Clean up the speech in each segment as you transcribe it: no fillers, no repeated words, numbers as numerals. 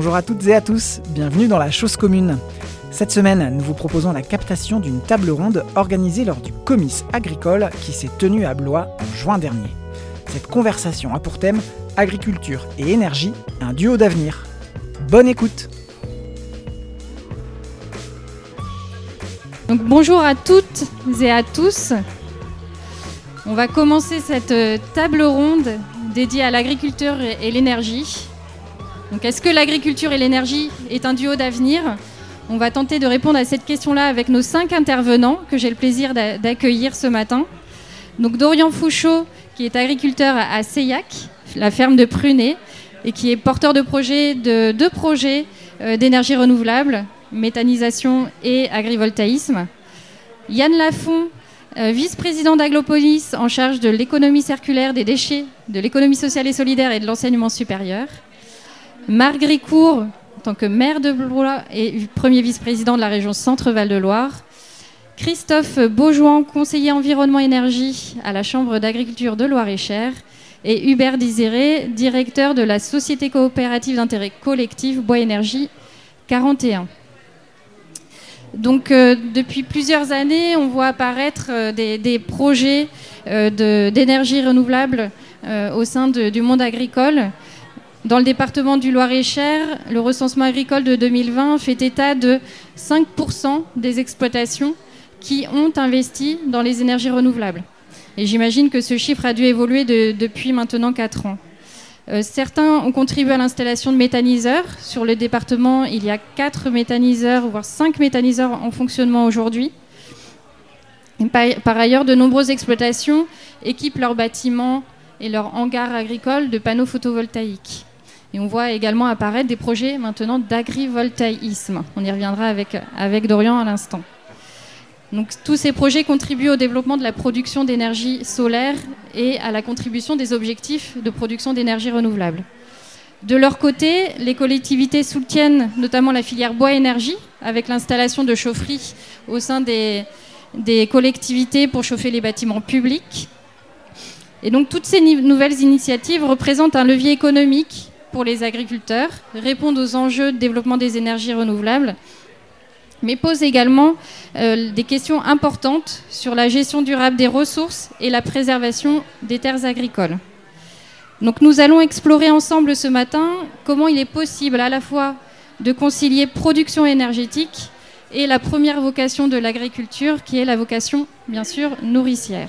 Bonjour à toutes et à tous, bienvenue dans la Chose commune. Cette semaine, nous vous proposons la captation d'une table ronde organisée lors du Comice agricole qui s'est tenu à Blois en juin dernier. Cette conversation a pour thème agriculture et énergie, un duo d'avenir. Bonne écoute. Donc, bonjour à toutes et à tous. On va commencer cette table ronde dédiée à l'agriculture et l'énergie. Donc, est-ce que l'agriculture et l'énergie est un duo d'avenir ? On va tenter de répondre à cette question-là avec nos 5 intervenants que j'ai le plaisir d'accueillir ce matin. Donc, Dorian Fouchot, qui est agriculteur à Seillac, la ferme de Prunay, et qui est porteur de deux projets d'énergie renouvelable, méthanisation et agrivoltaïsme. Yann Lafont, vice-président d'Aglopolis en charge de l'économie circulaire des déchets, de l'économie sociale et solidaire et de l'enseignement supérieur. Marc Gricourt, en tant que maire de Blois et premier vice-président de la région Centre-Val de Loire. Christophe Beaujouan, conseiller environnement-énergie à la Chambre d'agriculture de Loir-et-Cher. Et Hubert Désiré, directeur de la société coopérative d'intérêt collectif Bois Énergie 41. Donc, depuis plusieurs années, on voit apparaître des projets d'énergie renouvelable au sein du monde agricole. Dans le département du Loir-et-Cher, le recensement agricole de 2020 fait état de 5% des exploitations qui ont investi dans les énergies renouvelables. Et j'imagine que ce chiffre a dû évoluer depuis maintenant 4 ans. Certains ont contribué à l'installation de méthaniseurs. Sur le département, il y a 4 méthaniseurs, voire 5 méthaniseurs en fonctionnement aujourd'hui. Et par ailleurs, de nombreuses exploitations équipent leurs bâtiments et leurs hangars agricoles de panneaux photovoltaïques. Et on voit également apparaître des projets maintenant d'agrivoltaïsme. On y reviendra avec Dorian à l'instant. Donc, tous ces projets contribuent au développement de la production d'énergie solaire et à la contribution des objectifs de production d'énergie renouvelable. De leur côté, les collectivités soutiennent notamment la filière bois-énergie avec l'installation de chaufferies au sein des collectivités pour chauffer les bâtiments publics. Et donc, toutes ces nouvelles initiatives représentent un levier économique pour les agriculteurs, répondent aux enjeux de développement des énergies renouvelables, mais posent également des questions importantes sur la gestion durable des ressources et la préservation des terres agricoles. Donc, nous allons explorer ensemble ce matin comment il est possible à la fois de concilier production énergétique et la première vocation de l'agriculture, qui est la vocation, bien sûr, nourricière.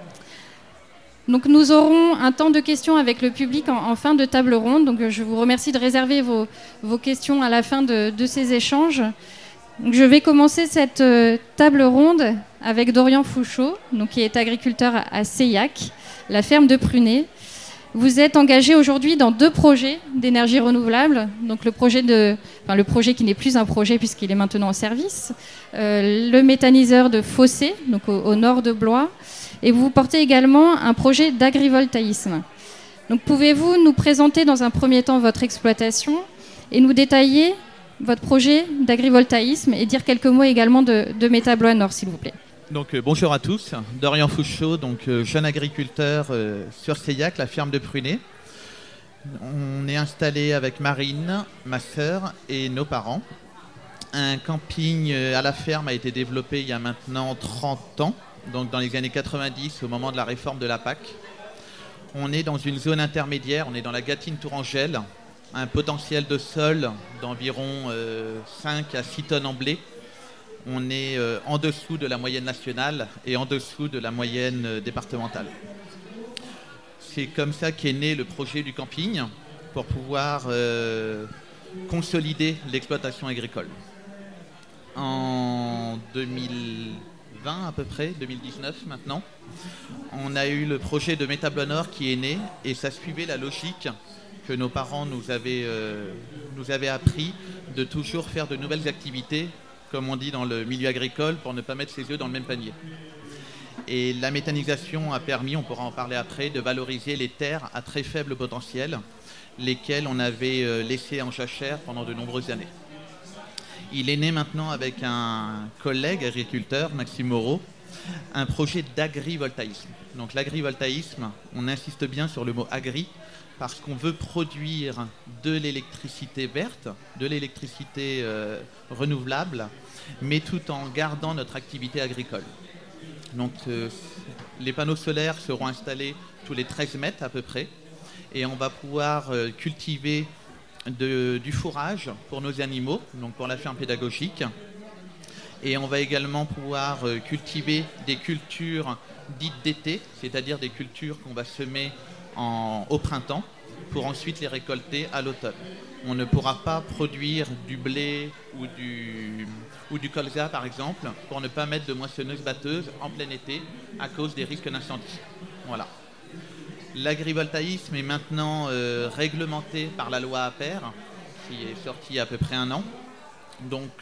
Donc, nous aurons un temps de questions avec le public en fin de table ronde. Donc, je vous remercie de réserver vos questions à la fin de ces échanges. Donc, je vais commencer cette table ronde avec Dorian Fouchot, qui est agriculteur à Seillac, la ferme de Prunay. Vous êtes engagé aujourd'hui dans 2 projets d'énergie renouvelable. Donc, le projet qui n'est plus un projet puisqu'il est maintenant en service, le méthaniseur de Fossé, donc au nord de Blois. Et vous portez également un projet d'agrivoltaïsme. Donc, pouvez-vous nous présenter dans un premier temps votre exploitation et nous détailler votre projet d'agrivoltaïsme et dire quelques mots également de Métablois Nord, s'il vous plaît. Donc, bonjour à tous, Dorian Fouchot, jeune agriculteur sur Seillac, la ferme de Prunay. On est installé avec Marine, ma sœur et nos parents. Un camping à la ferme a été développé il y a maintenant 30 ans. Donc dans les années 90, au moment de la réforme de la PAC. On est dans une zone intermédiaire, on est dans la Gâtine-Tourangelle, un potentiel de sol d'environ 5 à 6 tonnes en blé. On est en dessous de la moyenne nationale et en dessous de la moyenne départementale. C'est comme ça qu'est né le projet du camping, pour pouvoir consolider l'exploitation agricole. En 2020 à peu près, 2019 maintenant, on a eu le projet de Métablois Nord qui est né, et ça suivait la logique que nos parents nous avaient appris de toujours faire de nouvelles activités, comme on dit dans le milieu agricole, pour ne pas mettre ses œufs dans le même panier. Et la méthanisation a permis, on pourra en parler après, de valoriser les terres à très faible potentiel, lesquelles on avait laissées en jachère pendant de nombreuses années. Il est né maintenant avec un collègue agriculteur, Maxime Moreau, un projet d'agrivoltaïsme. Donc l'agrivoltaïsme, on insiste bien sur le mot agri, parce qu'on veut produire de l'électricité verte, de l'électricité renouvelable, mais tout en gardant notre activité agricole. Donc les panneaux solaires seront installés tous les 13 mètres à peu près, et on va pouvoir cultiver du fourrage pour nos animaux, donc pour la ferme pédagogique. Et on va également pouvoir cultiver des cultures dites d'été, c'est-à-dire des cultures qu'on va semer au printemps pour ensuite les récolter à l'automne. On ne pourra pas produire du blé ou du colza par exemple pour ne pas mettre de moissonneuse-batteuse en plein été à cause des risques d'incendie. Voilà. L'agrivoltaïsme est maintenant réglementé par la loi APER qui est sortie il y a à peu près 1 an. Donc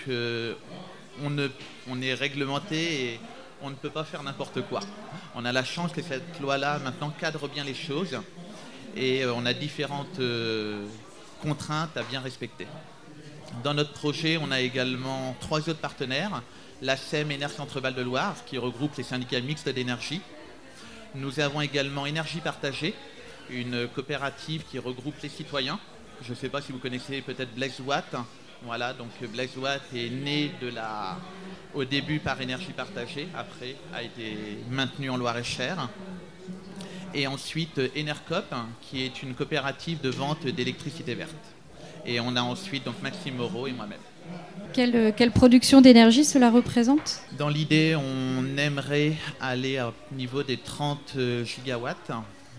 on est réglementé et on ne peut pas faire n'importe quoi. On a la chance que cette loi-là maintenant cadre bien les choses et on a différentes contraintes à bien respecter. Dans notre projet, on a également 3 autres partenaires, la SEM Énergie Centre-Val de Loire qui regroupe les syndicats mixtes d'énergie. Nous avons également Énergie Partagée, une coopérative qui regroupe les citoyens. Je ne sais pas si vous connaissez peut-être Blaise Watt. Voilà, donc Blaise Watt est né au début par Énergie Partagée, après a été maintenu en Loir-et-Cher. Et ensuite Enercop, qui est une coopérative de vente d'électricité verte. Et on a ensuite donc Maxime Moreau et moi-même. Quelle production d'énergie cela représente ? Dans l'idée, on aimerait aller au niveau des 30 gigawatts.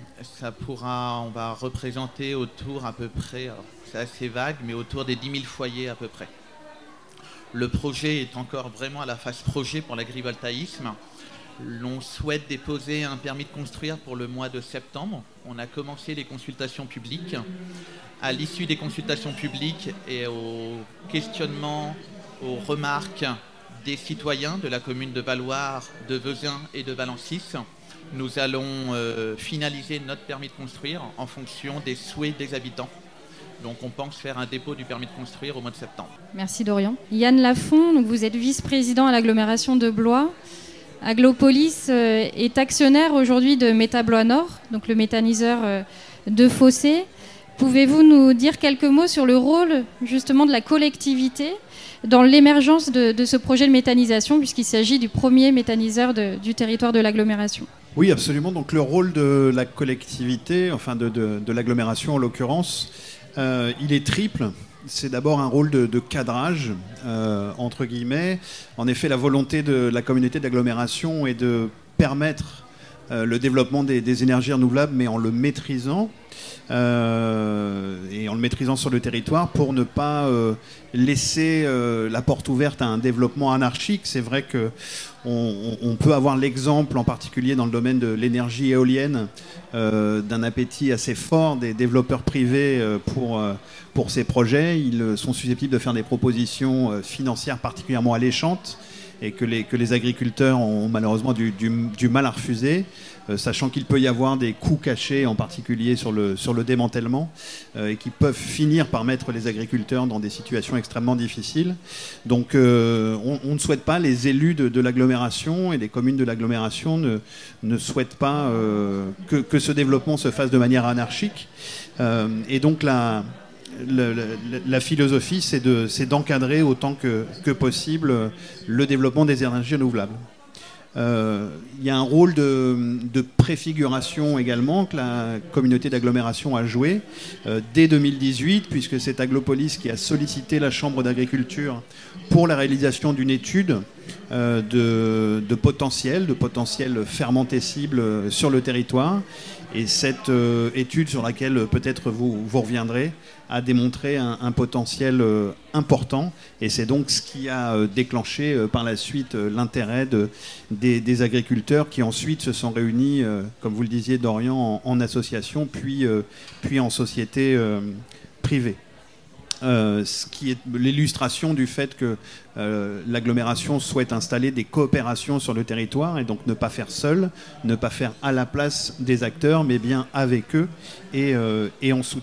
On va représenter autour à peu près, c'est assez vague, mais autour des 10 000 foyers à peu près. Le projet est encore vraiment à la phase projet pour l'agrivoltaïsme. L'on souhaite déposer un permis de construire pour le mois de septembre. On a commencé les consultations publiques. À l'issue des consultations publiques et aux questionnements, aux remarques des citoyens de la commune de Valloire, de Vezin et de Valencis, nous allons finaliser notre permis de construire en fonction des souhaits des habitants. Donc on pense faire un dépôt du permis de construire au mois de septembre. Merci Dorian. Yann Lafont, donc vous êtes vice-président à l'agglomération de Blois. Aglopolis est actionnaire aujourd'hui de Métablois Nord, donc le méthaniseur de Fossé. Pouvez-vous nous dire quelques mots sur le rôle justement de la collectivité dans l'émergence de ce projet de méthanisation, puisqu'il s'agit du premier méthaniseur du territoire de l'agglomération ? Oui, absolument. Donc le rôle de la collectivité, enfin de l'agglomération en l'occurrence, il est triple. C'est d'abord un rôle de cadrage, entre guillemets. En effet, la volonté de la communauté d'agglomération est de permettre le développement des énergies renouvelables, mais en le maîtrisant, et en le maîtrisant sur le territoire pour ne pas laisser la porte ouverte à un développement anarchique. C'est vrai qu'on peut avoir l'exemple, en particulier dans le domaine de l'énergie éolienne, d'un appétit assez fort des développeurs privés pour ces projets. Ils sont susceptibles de faire des propositions financières particulièrement alléchantes et que les agriculteurs ont malheureusement du mal à refuser, sachant qu'il peut y avoir des coûts cachés, en particulier sur le démantèlement, et qui peuvent finir par mettre les agriculteurs dans des situations extrêmement difficiles. Donc on ne souhaite pas, les élus de l'agglomération et les communes de l'agglomération ne souhaitent pas que ce développement se fasse de manière anarchique. Et donc la philosophie, c'est d'encadrer autant que possible le développement des énergies renouvelables. Il y a un rôle de préfiguration également que la communauté d'agglomération a joué dès 2018, puisque c'est Aglopolis qui a sollicité la Chambre d'agriculture pour la réalisation d'une étude de potentiel fermentescible sur le territoire. Et cette étude, sur laquelle peut-être vous reviendrez, a démontré un potentiel important. Et c'est donc ce qui a déclenché par la suite l'intérêt des agriculteurs qui ensuite se sont réunis, comme vous le disiez Dorian, en association, puis en société privée. Ce qui est l'illustration du fait que l'agglomération souhaite installer des coopérations sur le territoire et donc ne pas faire seul, ne pas faire à la place des acteurs, mais bien avec eux et en soutien.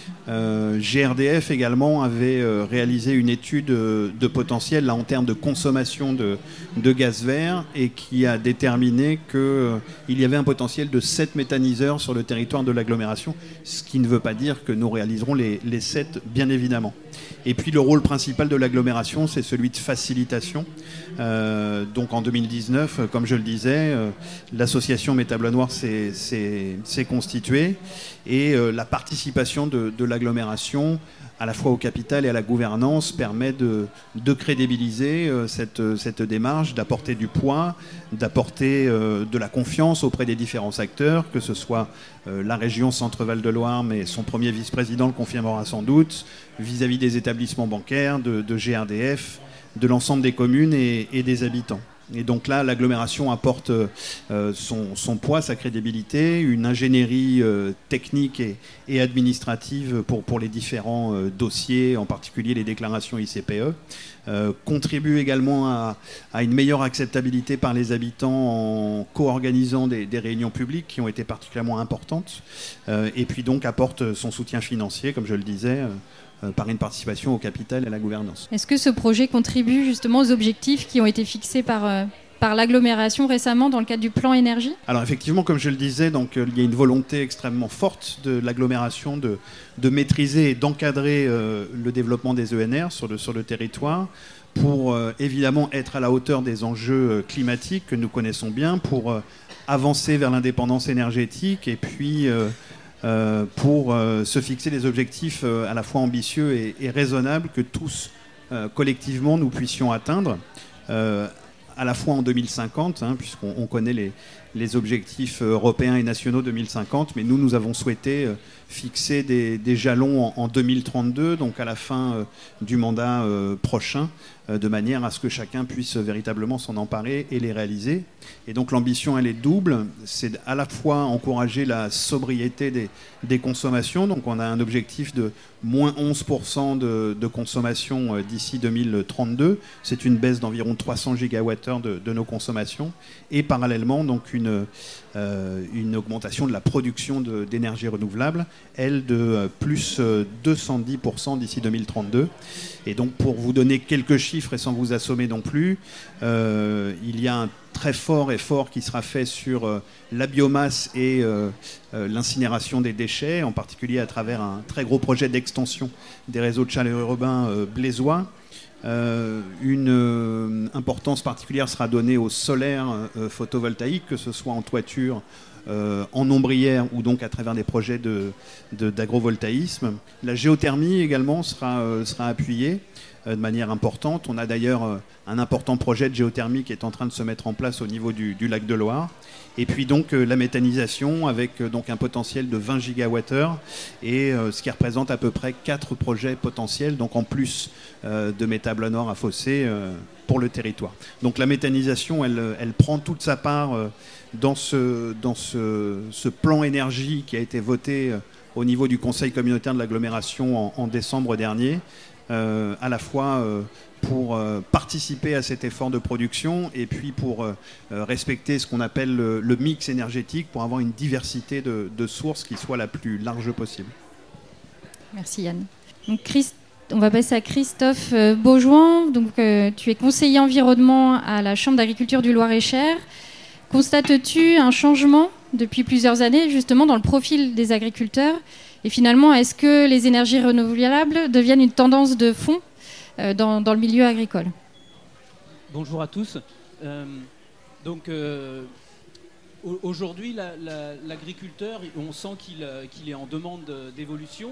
GRDF également avait réalisé une étude de potentiel là, en termes de consommation de gaz vert et qui a déterminé qu'il y avait un potentiel de 7 méthaniseurs sur le territoire de l'agglomération, ce qui ne veut pas dire que nous réaliserons les 7, bien évidemment. Et puis le rôle principal de l'agglomération, c'est celui de facilitation. Donc en 2019, comme je le disais, l'association Mes Tables Noires s'est constituée et la participation de l'agglomération à la fois au capital et à la gouvernance permet de crédibiliser cette démarche, d'apporter du poids, d'apporter de la confiance auprès des différents acteurs, que ce soit la région Centre-Val de Loire, mais son premier vice-président le confirmera sans doute, vis-à-vis des établissements bancaires, de GRDF, de l'ensemble des communes et des habitants. Et donc là, l'agglomération apporte son poids, sa crédibilité, une ingénierie technique et administrative pour les différents dossiers, en particulier les déclarations ICPE. Contribue également à une meilleure acceptabilité par les habitants en co-organisant des réunions publiques qui ont été particulièrement importantes. Et puis donc apporte son soutien financier, comme je le disais, par une participation au capital et à la gouvernance. Est-ce que ce projet contribue justement aux objectifs qui ont été fixés par l'agglomération récemment dans le cadre du plan énergie ? Alors effectivement, comme je le disais, donc, il y a une volonté extrêmement forte de l'agglomération de maîtriser et d'encadrer le développement des ENR sur le territoire pour évidemment être à la hauteur des enjeux climatiques que nous connaissons bien, pour avancer vers l'indépendance énergétique et puis pour se fixer des objectifs à la fois ambitieux et raisonnables que tous, collectivement, nous puissions atteindre, à la fois en 2050, puisqu'on connaît les objectifs européens et nationaux 2050, mais nous avons souhaité fixer des jalons en 2032, donc à la fin du mandat prochain, de manière à ce que chacun puisse véritablement s'en emparer et les réaliser. Et donc l'ambition, elle est double. C'est à la fois encourager la sobriété des consommations. Donc on a un objectif de moins 11% de consommation d'ici 2032. C'est une baisse d'environ 300 gigawattheures de nos consommations. Et parallèlement, donc une augmentation de la production d'énergie renouvelable, elle, de plus 210% d'ici 2032. Et donc pour vous donner quelques chiffres et sans vous assommer non plus, il y a un très fort effort qui sera fait sur la biomasse et l'incinération des déchets, en particulier à travers un très gros projet d'extension des réseaux de chaleur urbain blésois. Une importance particulière sera donnée au solaire photovoltaïque, que ce soit en toiture, en ombrière ou donc à travers des projets d'agrovoltaïsme. La géothermie également sera appuyée de manière importante. On a d'ailleurs un important projet de géothermie qui est en train de se mettre en place au niveau du lac de Loire. Et puis donc la méthanisation avec donc un potentiel de 20 gigawattheures et ce qui représente à peu près 4 projets potentiels, donc en plus de Mes Tables Noires à Fossé pour le territoire. Donc la méthanisation, elle prend toute sa part dans ce plan énergie qui a été voté au niveau du Conseil communautaire de l'agglomération en décembre dernier, à la fois pour participer à cet effort de production et puis pour respecter ce qu'on appelle le mix énergétique, pour avoir une diversité de sources qui soit la plus large possible. Merci Yann. Donc, on va passer à Christophe Beaujoin. Donc, tu es conseiller environnement à la Chambre d'agriculture du Loir-et-Cher. Constates-tu un changement depuis plusieurs années justement dans le profil des agriculteurs ? Et finalement, est-ce que les énergies renouvelables deviennent une tendance de fond dans le milieu agricole ? Bonjour à tous. Aujourd'hui, l'agriculteur, on sent qu'il est en demande d'évolution.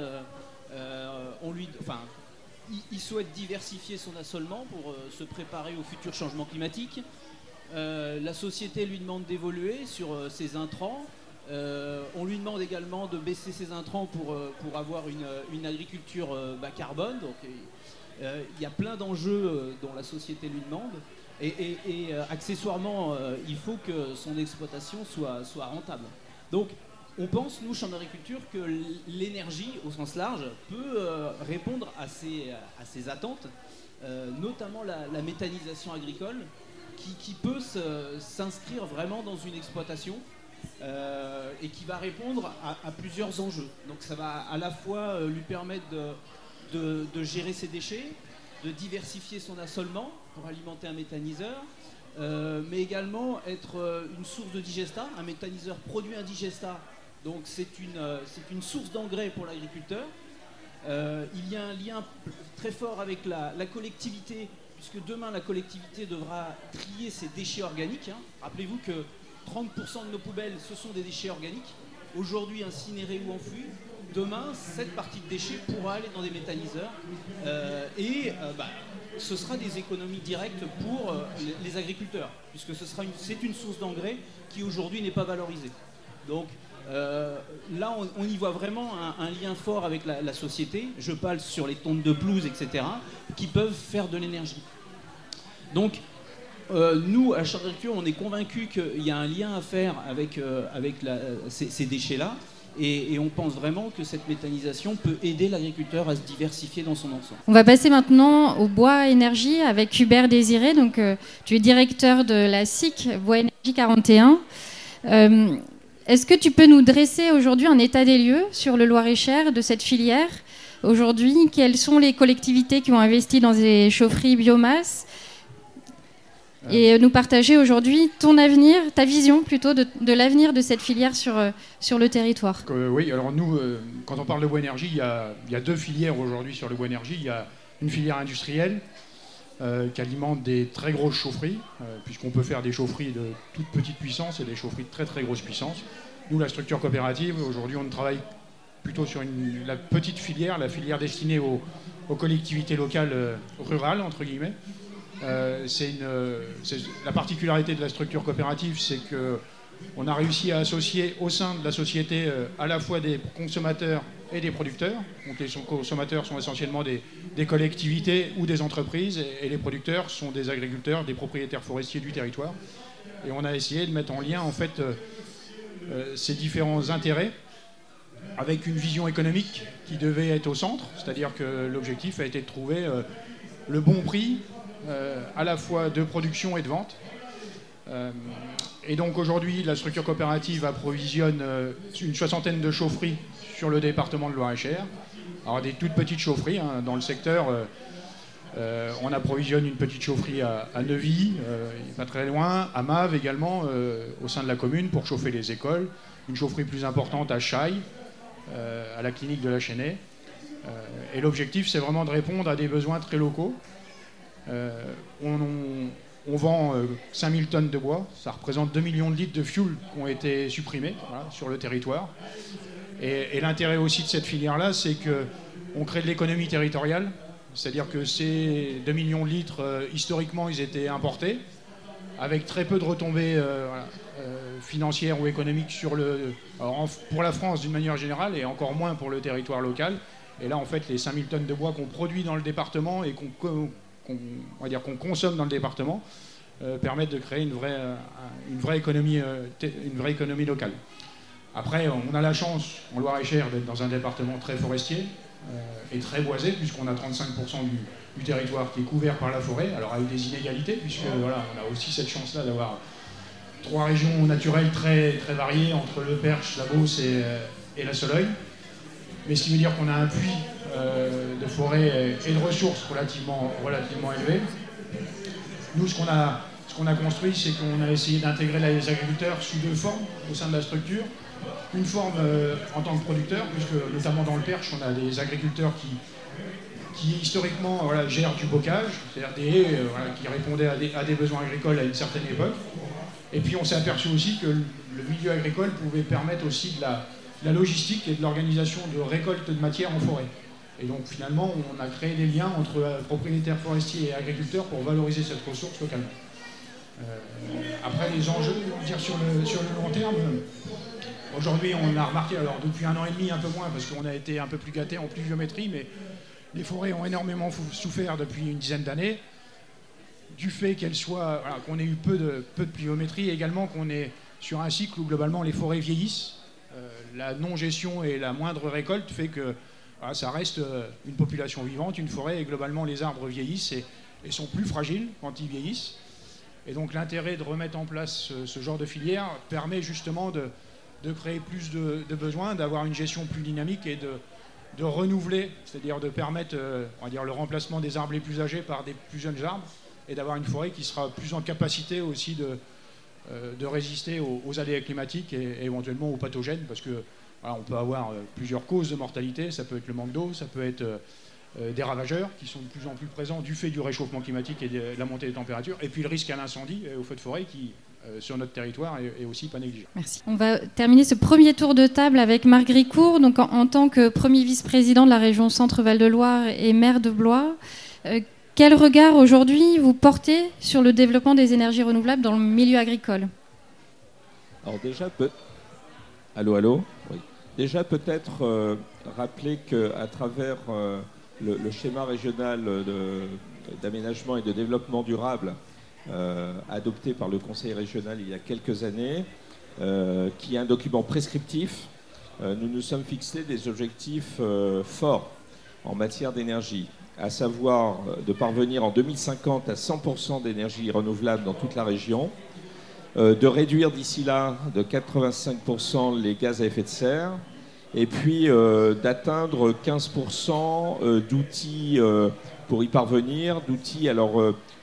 Il souhaite diversifier son assolement pour se préparer aux futurs changements climatiques. La société lui demande d'évoluer sur ses intrants. On lui demande également de baisser ses intrants pour avoir une agriculture bas carbone. Donc, il y a plein d'enjeux dont la société lui demande. Et accessoirement, il faut que son exploitation soit rentable. Donc, on pense, nous, Chambre d'agriculture, que l'énergie, au sens large, peut répondre à ces attentes, notamment la méthanisation agricole, qui peut s'inscrire vraiment dans une exploitation et qui va répondre à plusieurs enjeux. Donc ça va à la fois lui permettre de gérer ses déchets, de diversifier son assolement pour alimenter un méthaniseur, mais également être une source de digestat. Un méthaniseur produit un digestat, donc c'est une source d'engrais pour l'agriculteur. Il y a un lien très fort avec la collectivité, puisque demain la collectivité devra trier ses déchets organiques. Rappelez-vous que 30% de nos poubelles, ce sont des déchets organiques, aujourd'hui incinérés ou enfouis. Demain, cette partie de déchets pourra aller dans des méthaniseurs ce sera des économies directes pour les agriculteurs, puisque c'est une source d'engrais qui aujourd'hui n'est pas valorisée. Donc là, on y voit vraiment un lien fort avec la société. Je parle sur les tonnes de pelouse, etc., qui peuvent faire de l'énergie. Donc, nous, à Chambre d'Agriculture, on est convaincus qu'il y a un lien à faire avec ces déchets-là. Et on pense vraiment que cette méthanisation peut aider l'agriculteur à se diversifier dans son ensemble. On va passer maintenant au bois énergie avec Hubert Désiré. Donc, tu es directeur de la SIC Bois Énergie 41. Est-ce que tu peux nous dresser aujourd'hui un état des lieux sur le Loir-et-Cher de cette filière? Aujourd'hui, quelles sont les collectivités qui ont investi dans des chaufferies biomasse? Et nous partager aujourd'hui ton avenir, ta vision plutôt de l'avenir de cette filière sur le territoire. Oui, alors nous, quand on parle de bois énergie, il y a deux filières aujourd'hui sur le bois énergie. Il y a une filière industrielle qui alimente des très grosses chaufferies, puisqu'on peut faire des chaufferies de toute petite puissance et des chaufferies de très très grosse puissance. Nous, la structure coopérative, aujourd'hui, on travaille plutôt sur la petite filière, la filière destinée aux collectivités locales rurales, entre guillemets. La particularité de la structure coopérative, c'est qu'on a réussi à associer au sein de la société à la fois des consommateurs et des producteurs. Donc les consommateurs sont essentiellement des collectivités ou des entreprises, et les producteurs sont des agriculteurs, des propriétaires forestiers du territoire. Et on a essayé de mettre en lien en fait ces différents intérêts avec une vision économique qui devait être au centre, c'est-à-dire que l'objectif a été de trouver le bon prix à la fois de production et de vente. Et donc aujourd'hui, la structure coopérative approvisionne une soixantaine de chaufferies sur le département de Loir-et-Cher. Alors des toutes petites chaufferies dans le secteur. On approvisionne une petite chaufferie à Neuvy, pas très loin, à Mave également, au sein de la commune, pour chauffer les écoles. Une chaufferie plus importante à Chailles, à la clinique de la Chênaie. Et l'objectif, c'est vraiment de répondre à des besoins très locaux. On vend 5000 tonnes de bois, ça représente 2 millions de litres de fuel qui ont été supprimés sur le territoire. Et l'intérêt aussi de cette filière-là, c'est qu'on crée de l'économie territoriale, c'est-à-dire que ces 2 millions de litres, historiquement, ils étaient importés, avec très peu de retombées financières ou économiques pour la France d'une manière générale, et encore moins pour le territoire local. Et là, en fait, les 5000 tonnes de bois qu'on produit dans le département et qu'on consomme dans le département permettent de créer une vraie économie locale. Après, on a la chance, en Loir-et-Cher, d'être dans un département très forestier et très boisé, puisqu'on a 35% du territoire qui est couvert par la forêt, alors avec des inégalités, puisque on a aussi cette chance-là d'avoir 3 régions naturelles très, très variées, entre le Perche, la Beauce et la Sologne. Mais ce qui veut dire qu'on a un puits de forêt et de ressources relativement élevé. Nous, ce qu'on a construit, c'est qu'on a essayé d'intégrer les agriculteurs sous 2 formes au sein de la structure. Une forme en tant que producteur, puisque notamment dans le Perche, on a des agriculteurs qui historiquement gèrent du bocage, c'est-à-dire des haies qui répondaient à des besoins agricoles à une certaine époque. Et puis on s'est aperçu aussi que le milieu agricole pouvait permettre aussi de la logistique et de l'organisation de récolte de matière en forêt. Et donc finalement, on a créé des liens entre propriétaires forestiers et agriculteurs pour valoriser cette ressource localement. Après, les enjeux, sur le long terme, aujourd'hui on a remarqué, alors depuis 1 an et demi un peu moins, parce qu'on a été un peu plus gâtés en pluviométrie, mais les forêts ont énormément souffert depuis une dizaine d'années, du fait qu'on ait eu peu de pluviométrie, et également qu'on est sur un cycle où globalement les forêts vieillissent. La non-gestion et la moindre récolte fait que ça reste une population vivante, une forêt, et globalement les arbres vieillissent et sont plus fragiles quand ils vieillissent. Et donc l'intérêt de remettre en place ce genre de filière permet justement de créer plus de besoins, d'avoir une gestion plus dynamique et de renouveler, c'est-à-dire de permettre on va dire, le remplacement des arbres les plus âgés par des plus jeunes arbres et d'avoir une forêt qui sera plus en capacité aussi de résister aux aléas climatiques et éventuellement aux pathogènes, parce que voilà, on peut avoir plusieurs causes de mortalité, ça peut être le manque d'eau, ça peut être des ravageurs qui sont de plus en plus présents du fait du réchauffement climatique et de la montée des températures, et puis le risque à l'incendie et au feu de forêt qui, sur notre territoire, est aussi pas négligeable. Merci. On va terminer ce premier tour de table avec Marc Gricourt, donc en tant que premier vice-président de la région Centre-Val de Loire et maire de Blois. Quel regard aujourd'hui vous portez sur le développement des énergies renouvelables dans le milieu agricole ? Alors déjà, Allô oui. Déjà peut-être rappeler qu'à travers le schéma régional d'aménagement et de développement durable adopté par le Conseil régional il y a quelques années, qui est un document prescriptif, nous nous sommes fixés des objectifs forts en matière d'énergie, à savoir de parvenir en 2050 à 100% d'énergie renouvelable dans toute la région, de réduire d'ici là de 85% les gaz à effet de serre, et puis d'atteindre 15% d'outils pour y parvenir, d'outils alors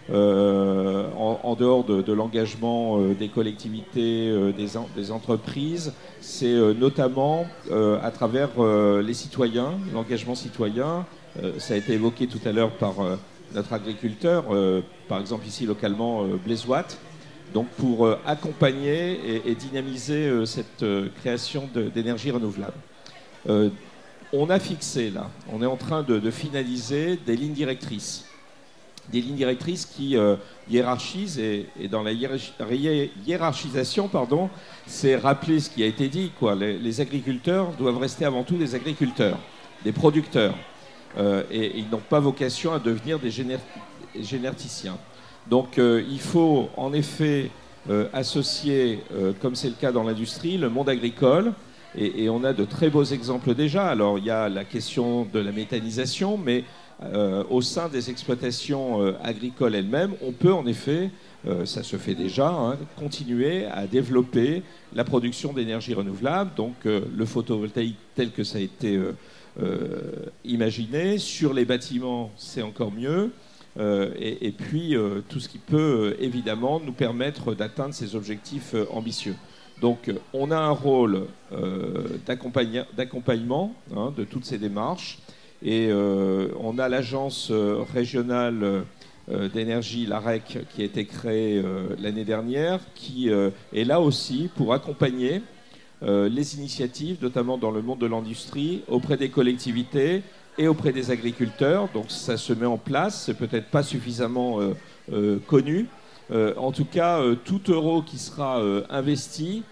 en dehors de l'engagement des collectivités, des entreprises, c'est notamment à travers les citoyens, l'engagement citoyen. Ça a été évoqué tout à l'heure par notre agriculteur, par exemple ici localement Blaise Watt, donc pour accompagner et dynamiser cette création d'énergie renouvelable. On a fixé là, on est en train de finaliser des lignes directrices qui hiérarchisent, et dans la hiérarchisation, c'est rappeler ce qui a été dit, quoi. Les agriculteurs doivent rester avant tout des agriculteurs, des producteurs, et ils n'ont pas vocation à devenir des généticiens. Donc il faut en effet associer, comme c'est le cas dans l'industrie, le monde agricole, et on a de très beaux exemples déjà. Alors il y a la question de la méthanisation, mais au sein des exploitations agricoles elles-mêmes, on peut en effet, ça se fait déjà, continuer à développer la production d'énergie renouvelable, donc le photovoltaïque tel que ça a été imaginé. Sur les bâtiments, c'est encore mieux. Et puis tout ce qui peut évidemment nous permettre d'atteindre ces objectifs ambitieux. Donc on a un rôle d'accompagnement de toutes ces démarches, et on a l'agence régionale d'énergie, l'AREC, qui a été créée l'année dernière, qui est là aussi pour accompagner les initiatives, notamment dans le monde de l'industrie, auprès des collectivités et auprès des agriculteurs. Donc ça se met en place, c'est peut-être pas suffisamment connu. En tout cas, tout euro qui sera investi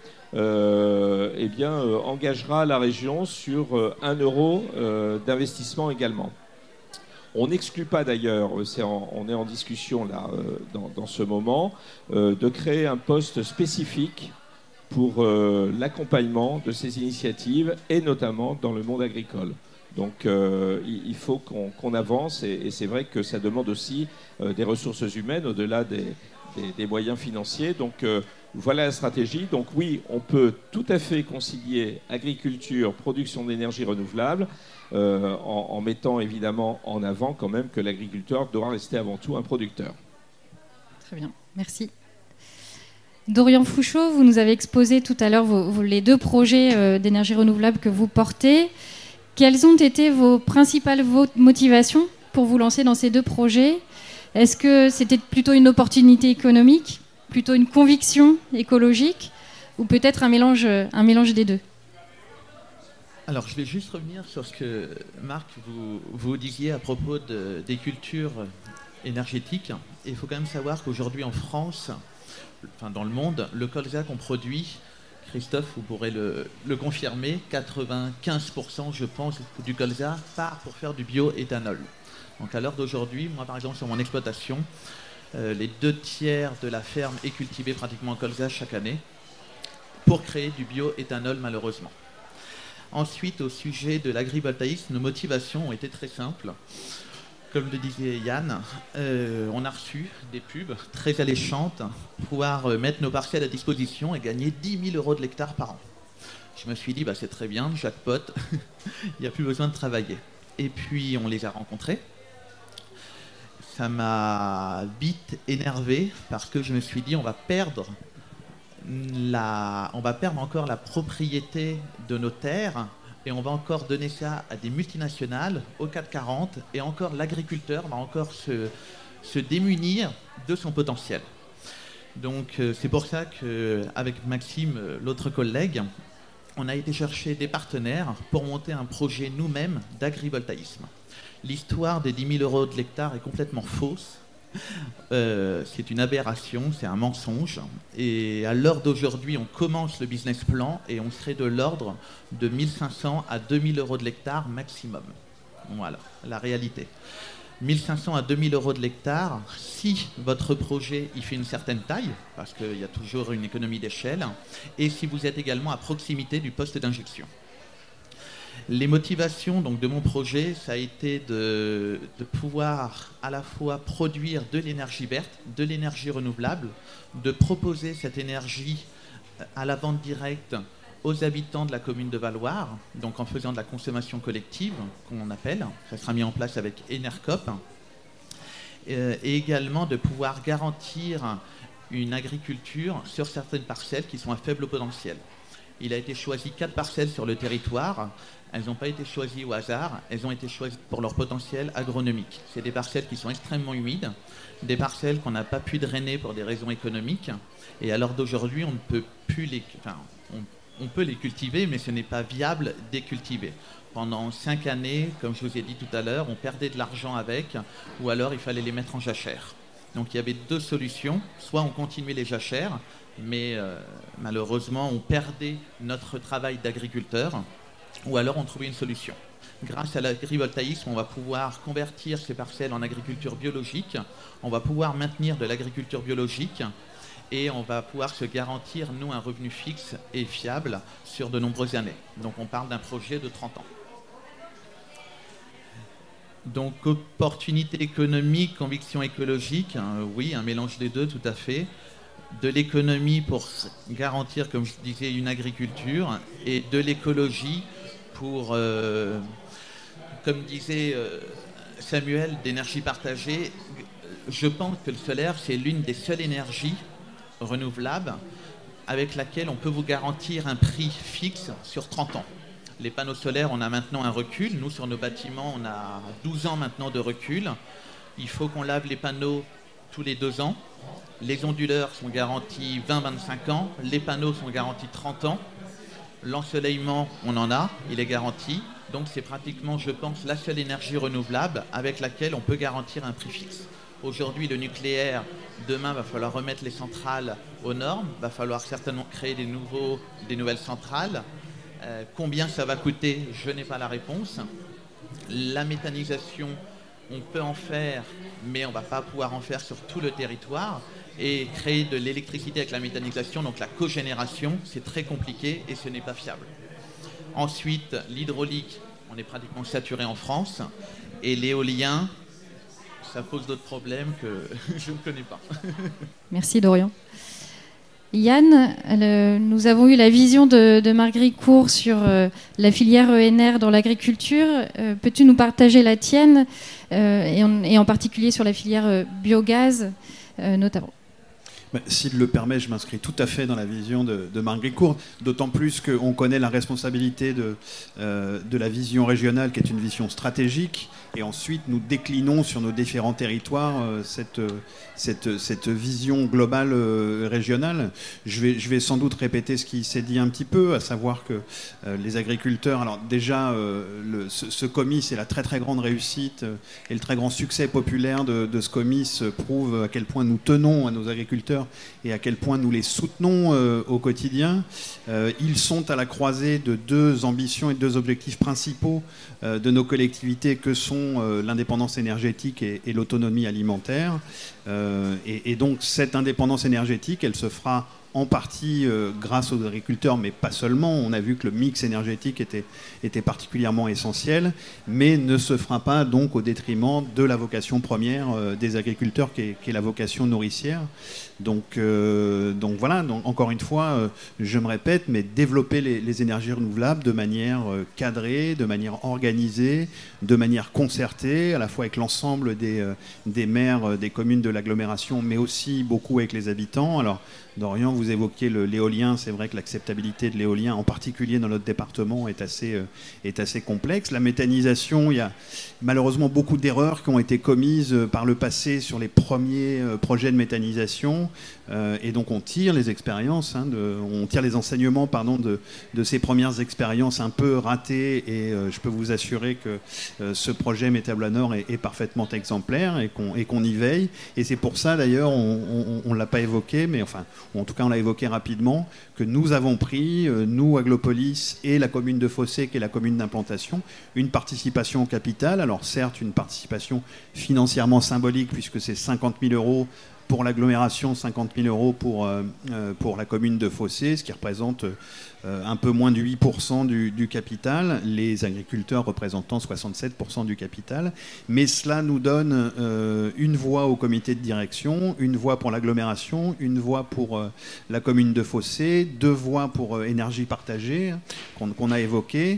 engagera la région sur 1 euro d'investissement également. On n'exclut pas d'ailleurs, on est en discussion là dans ce moment, de créer un poste spécifique pour l'accompagnement de ces initiatives, et notamment dans le monde agricole. Donc il faut qu'on avance, et c'est vrai que ça demande aussi des ressources humaines au-delà des moyens financiers. Donc voilà la stratégie. Donc oui, on peut tout à fait concilier agriculture, production d'énergie renouvelable, en mettant évidemment en avant quand même que l'agriculteur doit rester avant tout un producteur. Très bien, merci. Dorian Fouchot, vous nous avez exposé tout à l'heure les 2 projets d'énergie renouvelable que vous portez. Quelles ont été vos principales motivations pour vous lancer dans ces 2 projets ? Est-ce que c'était plutôt une opportunité économique, plutôt une conviction écologique, ou peut-être un mélange des 2 ? Alors, je vais juste revenir sur ce que, Marc, vous disiez à propos des cultures énergétiques. Et il faut quand même savoir qu'aujourd'hui en France, dans le monde, le colza qu'on produit, Christophe, vous pourrez le confirmer, 95%, je pense, du colza part pour faire du bioéthanol. Donc à l'heure d'aujourd'hui, moi par exemple sur mon exploitation, les 2/3 de la ferme est cultivée pratiquement en colza chaque année pour créer du bioéthanol malheureusement. Ensuite, au sujet de l'agrivoltaïsme, nos motivations ont été très simples. Comme le disait Yann, on a reçu des pubs très alléchantes pour pouvoir mettre nos parcelles à disposition et gagner 10 000 € de l'hectare par an. Je me suis dit, c'est très bien, jackpot, il n'y a plus besoin de travailler. Et puis on les a rencontrés. Ça m'a vite énervé parce que je me suis dit, on va perdre encore la propriété de nos terres. Et on va encore donner ça à des multinationales, au CAC 40, et encore l'agriculteur va encore se démunir de son potentiel. Donc c'est pour ça qu'avec Maxime, l'autre collègue, on a été chercher des partenaires pour monter un projet nous-mêmes d'agrivoltaïsme. L'histoire des 10 000 € de l'hectare est complètement fausse. C'est une aberration, c'est un mensonge. Et à l'heure d'aujourd'hui, on commence le business plan et on serait de l'ordre de 1 500 à 2 000 € de l'hectare maximum. Voilà, la réalité. 1 500 à 2 000 € de l'hectare, si votre projet il fait une certaine taille, parce qu'il y a toujours une économie d'échelle, et si vous êtes également à proximité du poste d'injection. Les motivations donc, de mon projet, ça a été de pouvoir à la fois produire de l'énergie verte, de l'énergie renouvelable, de proposer cette énergie à la vente directe aux habitants de la commune de Valloire, donc en faisant de la consommation collective, qu'on appelle. Ça sera mis en place avec Enercop. Et également de pouvoir garantir une agriculture sur certaines parcelles qui sont à faible potentiel. Il a été choisi 4 parcelles sur le territoire. Elles n'ont pas été choisies au hasard, elles ont été choisies pour leur potentiel agronomique. C'est des parcelles qui sont extrêmement humides, des parcelles qu'on n'a pas pu drainer pour des raisons économiques. Et à l'heure d'aujourd'hui, on ne peut plus on peut les cultiver, mais ce n'est pas viable de les cultiver. Pendant 5 années, comme je vous ai dit tout à l'heure, on perdait de l'argent avec, ou alors il fallait les mettre en jachère. Donc il y avait 2 solutions. Soit on continuait les jachères, mais malheureusement on perdait notre travail d'agriculteur, ou alors on trouvait une solution. Grâce à l'agrivoltaïsme, on va pouvoir convertir ces parcelles en agriculture biologique, on va pouvoir maintenir de l'agriculture biologique et on va pouvoir se garantir, nous, un revenu fixe et fiable sur de nombreuses années. Donc on parle d'un projet de 30 ans. Donc opportunité économique, conviction écologique, oui, un mélange des deux, tout à fait. De l'économie pour garantir, comme je disais, une agriculture, et de l'écologie pour, comme disait Samuel, d'énergie partagée. Je pense que le solaire, c'est l'une des seules énergies renouvelables avec laquelle on peut vous garantir un prix fixe sur 30 ans. Les panneaux solaires, on a maintenant un recul. Nous, sur nos bâtiments, on a 12 ans maintenant de recul. Il faut qu'on lave les panneaux tous les 2 ans. Les onduleurs sont garantis 20-25 ans. Les panneaux sont garantis 30 ans. L'ensoleillement, on en a, il est garanti. Donc c'est pratiquement, je pense, la seule énergie renouvelable avec laquelle on peut garantir un prix fixe. Aujourd'hui, le nucléaire, demain, va falloir remettre les centrales aux normes. Va falloir certainement créer des nouvelles centrales. Combien ça va coûter, je n'ai pas la réponse. La méthanisation, on peut en faire, mais on ne va pas pouvoir en faire sur tout le territoire. Et créer de l'électricité avec la méthanisation, donc la cogénération, c'est très compliqué et ce n'est pas fiable. Ensuite, l'hydraulique, on est pratiquement saturé en France. Et l'éolien, ça pose d'autres problèmes que je ne connais pas. Merci Dorian. Yann, nous avons eu la vision de Marc Gricourt sur la filière ENR dans l'agriculture. Peux-tu nous partager la tienne, et en particulier sur la filière biogaz notamment? S'il le permet, je m'inscris tout à fait dans la vision de Marc Gricourt, d'autant plus qu'on connaît la responsabilité de la vision régionale, qui est une vision stratégique, et ensuite nous déclinons sur nos différents territoires cette vision globale régionale. Je vais sans doute répéter ce qui s'est dit un petit peu, à savoir que les agriculteurs, alors déjà ce comice et la très très grande réussite et le très grand succès populaire de ce comice prouvent à quel point nous tenons à nos agriculteurs et à quel point nous les soutenons au quotidien. Ils sont à la croisée de 2 ambitions et 2 objectifs principaux de nos collectivités, que sont l'indépendance énergétique et l'autonomie alimentaire. Et donc cette indépendance énergétique, elle se fera en partie grâce aux agriculteurs, mais pas seulement. On a vu que le mix énergétique était particulièrement essentiel, mais ne se fera pas donc au détriment de la vocation première des agriculteurs, qui est la vocation nourricière. Donc voilà, donc encore une fois, je me répète, mais développer les énergies renouvelables de manière cadrée, de manière organisée, de manière concertée, à la fois avec l'ensemble des maires des communes de l'agglomération, mais aussi beaucoup avec les habitants. Alors, Dorian, vous évoquiez l'éolien. C'est vrai que l'acceptabilité de l'éolien, en particulier dans notre département, est assez complexe. La méthanisation, il y a malheureusement beaucoup d'erreurs qui ont été commises par le passé sur les premiers projets de méthanisation. Et donc on tire les expériences, on tire les enseignements de ces premières expériences un peu ratées. Et je peux vous assurer que ce projet Métablanor est parfaitement exemplaire et qu'on y veille. Et c'est pour ça d'ailleurs, on ne l'a pas évoqué, mais enfin, en tout cas on l'a évoqué rapidement, que nous avons pris, nous Aglopolis et la commune de Fossé, qui est la commune d'implantation, une participation au capital. Alors certes, une participation financièrement symbolique, puisque c'est 50 000 € pour l'agglomération, 50 000 € pour la commune de Fossé, ce qui représente un peu moins de 8% du capital, les agriculteurs représentant 67% du capital. Mais cela nous donne une voix au comité de direction, une voix pour l'agglomération, une voix pour la commune de Fossé, 2 voix pour énergie partagée, qu'on a évoqué,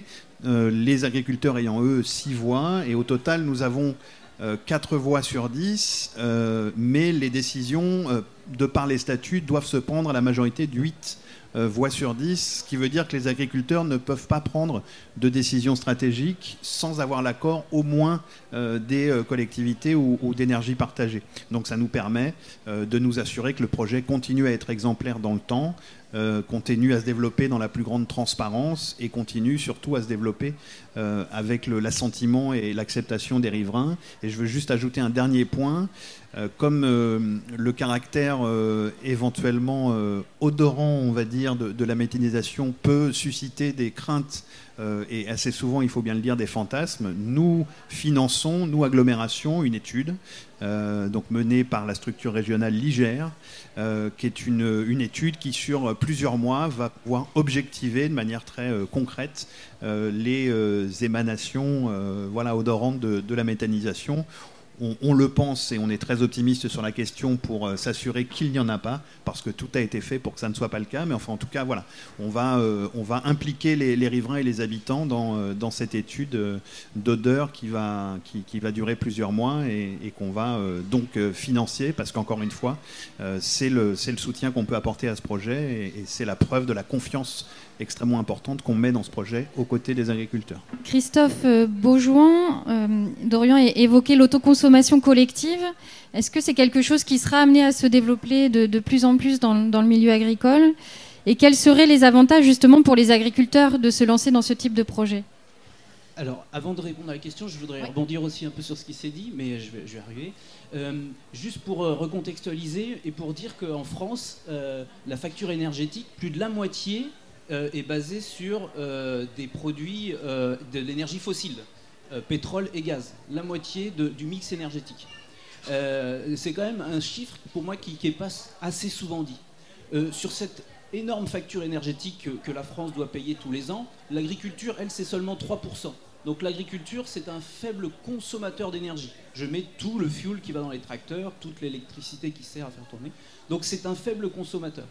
les agriculteurs ayant eux 6 voix, et au total nous avons 4 voix sur 10, mais les décisions, de par les statuts, doivent se prendre à la majorité de 8 voix sur 10, ce qui veut dire que les agriculteurs ne peuvent pas prendre de décisions stratégiques sans avoir l'accord au moins des collectivités ou d'énergie partagée. Donc ça nous permet de nous assurer que le projet continue à être exemplaire dans le temps, continue à se développer dans la plus grande transparence et continue surtout à se développer avec l'assentiment et l'acceptation des riverains. Et je veux juste ajouter un dernier point. Comme le caractère éventuellement odorant, on va dire, de la méthanisation peut susciter des craintes et assez souvent, il faut bien le dire, des fantasmes, nous finançons, nous agglomération, une étude donc menée par la structure régionale Ligère, qui est une étude qui, sur plusieurs mois, va pouvoir objectiver de manière très concrète les émanations odorantes de la méthanisation. On le pense et on est très optimiste sur la question pour s'assurer qu'il n'y en a pas, parce que tout a été fait pour que ça ne soit pas le cas. Mais enfin, en tout cas, voilà, on va impliquer les riverains et les habitants dans cette étude d'odeur qui va durer plusieurs mois et qu'on va donc financer, parce qu'encore une fois, c'est le soutien qu'on peut apporter à ce projet et c'est la preuve de la confiance extrêmement importante qu'on met dans ce projet aux côtés des agriculteurs. Christophe Beaujouan, Dorian évoquait l'autoconsommation collective. Est-ce que c'est quelque chose qui sera amené à se développer de plus en plus dans le milieu agricole? Et quels seraient les avantages justement pour les agriculteurs de se lancer dans ce type de projet? Alors, avant de répondre à la question, je voudrais rebondir aussi un peu sur ce qui s'est dit, mais je vais arriver. Juste pour recontextualiser et pour dire qu'en France, la facture énergétique, plus de la moitié est basée sur des produits de l'énergie fossile, pétrole et gaz. La moitié du mix énergétique. C'est quand même un chiffre pour moi qui est pas assez souvent dit. Sur cette énorme facture énergétique que la France doit payer tous les ans, l'agriculture, elle, c'est seulement 3%. Donc l'agriculture, c'est un faible consommateur d'énergie. Je mets tout le fuel qui va dans les tracteurs, toute l'électricité qui sert à faire tourner. Donc c'est un faible consommateur.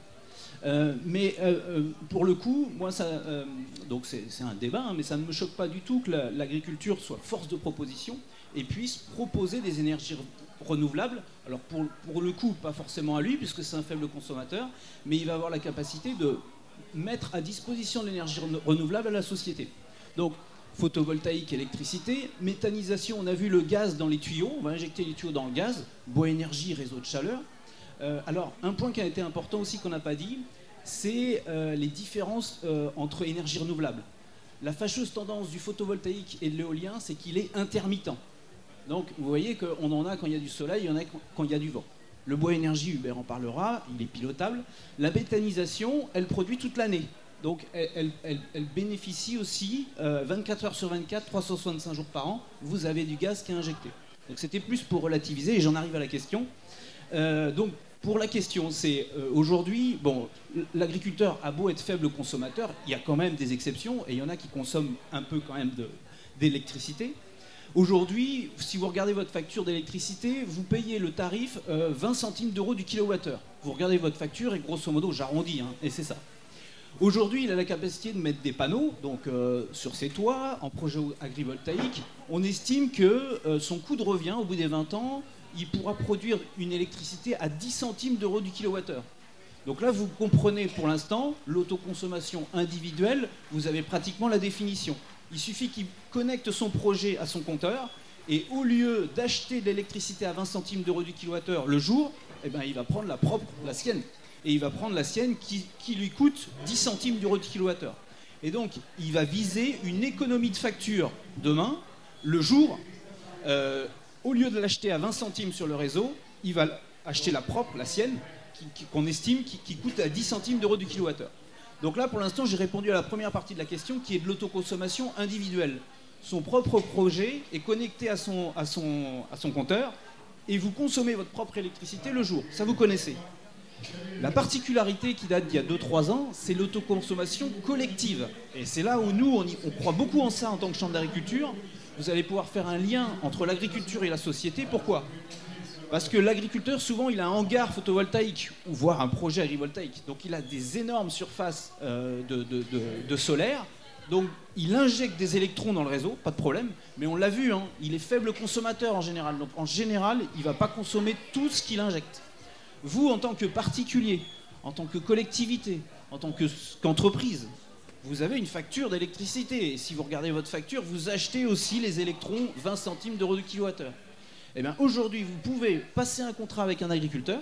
Mais pour le coup, moi, donc c'est un débat, mais ça ne me choque pas du tout que l'agriculture soit force de proposition et puisse proposer des énergies renouvelables. Alors pour le coup, pas forcément à lui, puisque c'est un faible consommateur, mais il va avoir la capacité de mettre à disposition de l'énergie renouvelable à la société. Donc photovoltaïque, électricité, méthanisation, on a vu le gaz dans les tuyaux, on va injecter les tuyaux dans le gaz, bois énergie, réseau de chaleur. Alors, un point qui a été important aussi qu'on n'a pas dit, c'est les différences entre énergies renouvelables. La fâcheuse tendance du photovoltaïque et de l'éolien, c'est qu'il est intermittent. Donc, vous voyez qu'on en a quand il y a du soleil, il y en a quand il y a du vent. Le bois énergie, Hubert en parlera, il est pilotable. La méthanisation, elle produit toute l'année. Donc, elle bénéficie aussi 24 heures sur 24, 365 jours par an. Vous avez du gaz qui est injecté. Donc, c'était plus pour relativiser, et j'en arrive à la question. Donc, Pour la question, c'est aujourd'hui, bon, l'agriculteur a beau être faible consommateur, il y a quand même des exceptions, et il y en a qui consomment un peu quand même d'électricité. Aujourd'hui, si vous regardez votre facture d'électricité, vous payez le tarif 20 centimes d'euros du kilowattheure. Vous regardez votre facture et grosso modo, j'arrondis, hein, et c'est ça. Aujourd'hui, il a la capacité de mettre des panneaux, donc sur ses toits, en projet agrivoltaïque. On estime que son coût de revient, au bout des 20 ans, il pourra produire une électricité à 10 centimes d'euros du kilowattheure. Donc là, vous comprenez pour l'instant, l'autoconsommation individuelle, vous avez pratiquement la définition. Il suffit qu'il connecte son projet à son compteur, et au lieu d'acheter de l'électricité à 20 centimes d'euros du kilowattheure le jour, eh ben, il va prendre la sienne. Et il va prendre la sienne qui lui coûte 10 centimes d'euros du kilowattheure. Et donc, il va viser une économie de facture demain, le jour. Au lieu de l'acheter à 20 centimes sur le réseau, il va acheter la sienne, qu'on estime qui coûte à 10 centimes d'euros du kilowattheure. Donc là, pour l'instant, j'ai répondu à la première partie de la question, qui est de l'autoconsommation individuelle. Son propre projet est connecté à son compteur, et vous consommez votre propre électricité le jour. Ça, vous connaissez. La particularité qui date d'il y a 2-3 ans, c'est l'autoconsommation collective. Et c'est là où nous, on croit beaucoup en ça en tant que chambre d'agriculture. Vous allez pouvoir faire un lien entre l'agriculture et la société. Pourquoi ? Parce que l'agriculteur, souvent, il a un hangar photovoltaïque, ou voire un projet agrivoltaïque. Donc il a des énormes surfaces de solaire. Donc il injecte des électrons dans le réseau, pas de problème. Mais on l'a vu, hein, il est faible consommateur en général. Donc en général, il ne va pas consommer tout ce qu'il injecte. Vous, en tant que particulier, en tant que collectivité, en tant qu'entreprise, vous avez une facture d'électricité. Et si vous regardez votre facture, vous achetez aussi les électrons 20 centimes d'euros du kilowattheure. Eh bien, aujourd'hui, vous pouvez passer un contrat avec un agriculteur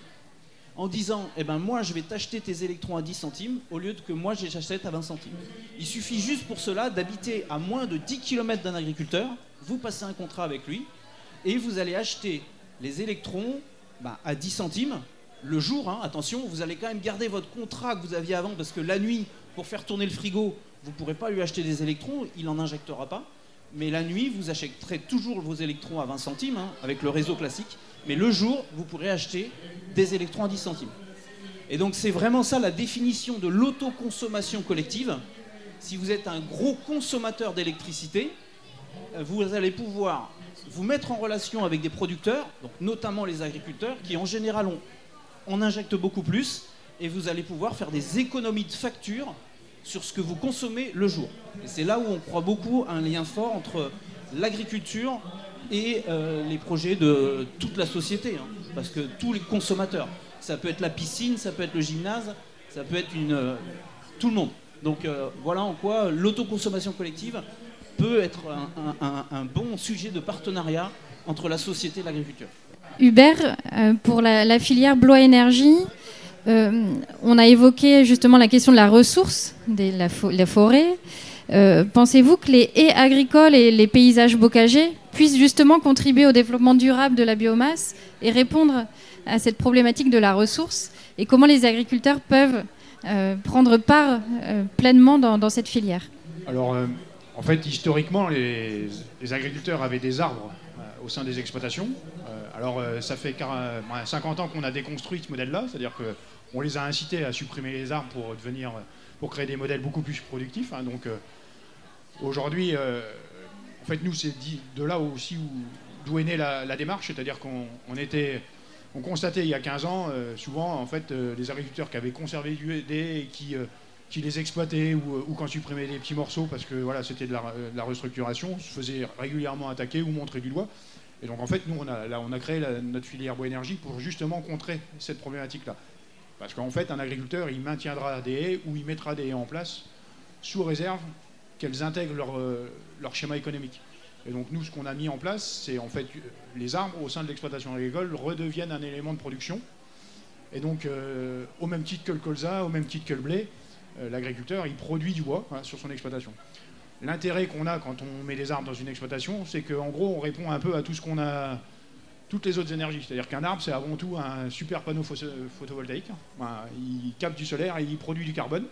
en disant « Eh bien, moi, je vais t'acheter tes électrons à 10 centimes au lieu de que moi, je les achète à 20 centimes. » Il suffit juste pour cela d'habiter à moins de 10 km d'un agriculteur, vous passez un contrat avec lui et vous allez acheter les électrons à 10 centimes le jour. Hein, attention, vous allez quand même garder votre contrat que vous aviez avant parce que la nuit, pour faire tourner le frigo, vous ne pourrez pas lui acheter des électrons, il n'en injectera pas. Mais la nuit, vous achèterez toujours vos électrons à 20 centimes, hein, avec le réseau classique. Mais le jour, vous pourrez acheter des électrons à 10 centimes. Et donc, c'est vraiment ça la définition de l'autoconsommation collective. Si vous êtes un gros consommateur d'électricité, vous allez pouvoir vous mettre en relation avec des producteurs, donc notamment les agriculteurs, qui en général on injecte beaucoup plus, et vous allez pouvoir faire des économies de facture sur ce que vous consommez le jour. Et c'est là où on croit beaucoup à un lien fort entre l'agriculture et les projets de toute la société, hein, parce que tous les consommateurs, ça peut être la piscine, ça peut être le gymnase, ça peut être tout le monde. Donc voilà en quoi l'autoconsommation collective peut être un bon sujet de partenariat entre la société et l'agriculture. Hubert, pour la filière Blois Énergie, on a évoqué justement la question de la ressource, de la forêt. Pensez-vous que les haies agricoles et les paysages bocagers puissent justement contribuer au développement durable de la biomasse et répondre à cette problématique de la ressource ? Et comment les agriculteurs peuvent prendre part pleinement dans cette filière ? Alors, en fait, historiquement, les agriculteurs avaient des arbres au sein des exploitations. Ça fait 50 ans qu'on a déconstruit ce modèle-là, c'est-à-dire qu'on les a incités à supprimer les arbres pour créer des modèles beaucoup plus productifs. Hein. Donc aujourd'hui, en fait, nous, c'est de là aussi d'où est née la démarche, c'est-à-dire qu'on constatait il y a 15 ans, souvent, en fait, les agriculteurs qui avaient conservé des haies et qui les exploitaient ou quand supprimaient des petits morceaux parce que voilà, c'était de la restructuration, se faisaient régulièrement attaquer ou montrer du doigt. Et donc en fait, nous, on a créé notre filière Bois Énergie pour justement contrer cette problématique-là. Parce qu'en fait, un agriculteur, il maintiendra des haies ou il mettra des haies en place sous réserve qu'elles intègrent leur schéma économique. Et donc nous, ce qu'on a mis en place, c'est en fait les arbres au sein de l'exploitation agricole redeviennent un élément de production. Et donc, au même titre que le colza, au même titre que le blé, l'agriculteur, il produit du bois sur son exploitation. L'intérêt qu'on a quand on met des arbres dans une exploitation, c'est qu'en gros, on répond un peu à tout ce qu'on a, toutes les autres énergies. C'est-à-dire qu'un arbre, c'est avant tout un super panneau photovoltaïque. Il capte du solaire et il produit du carbone.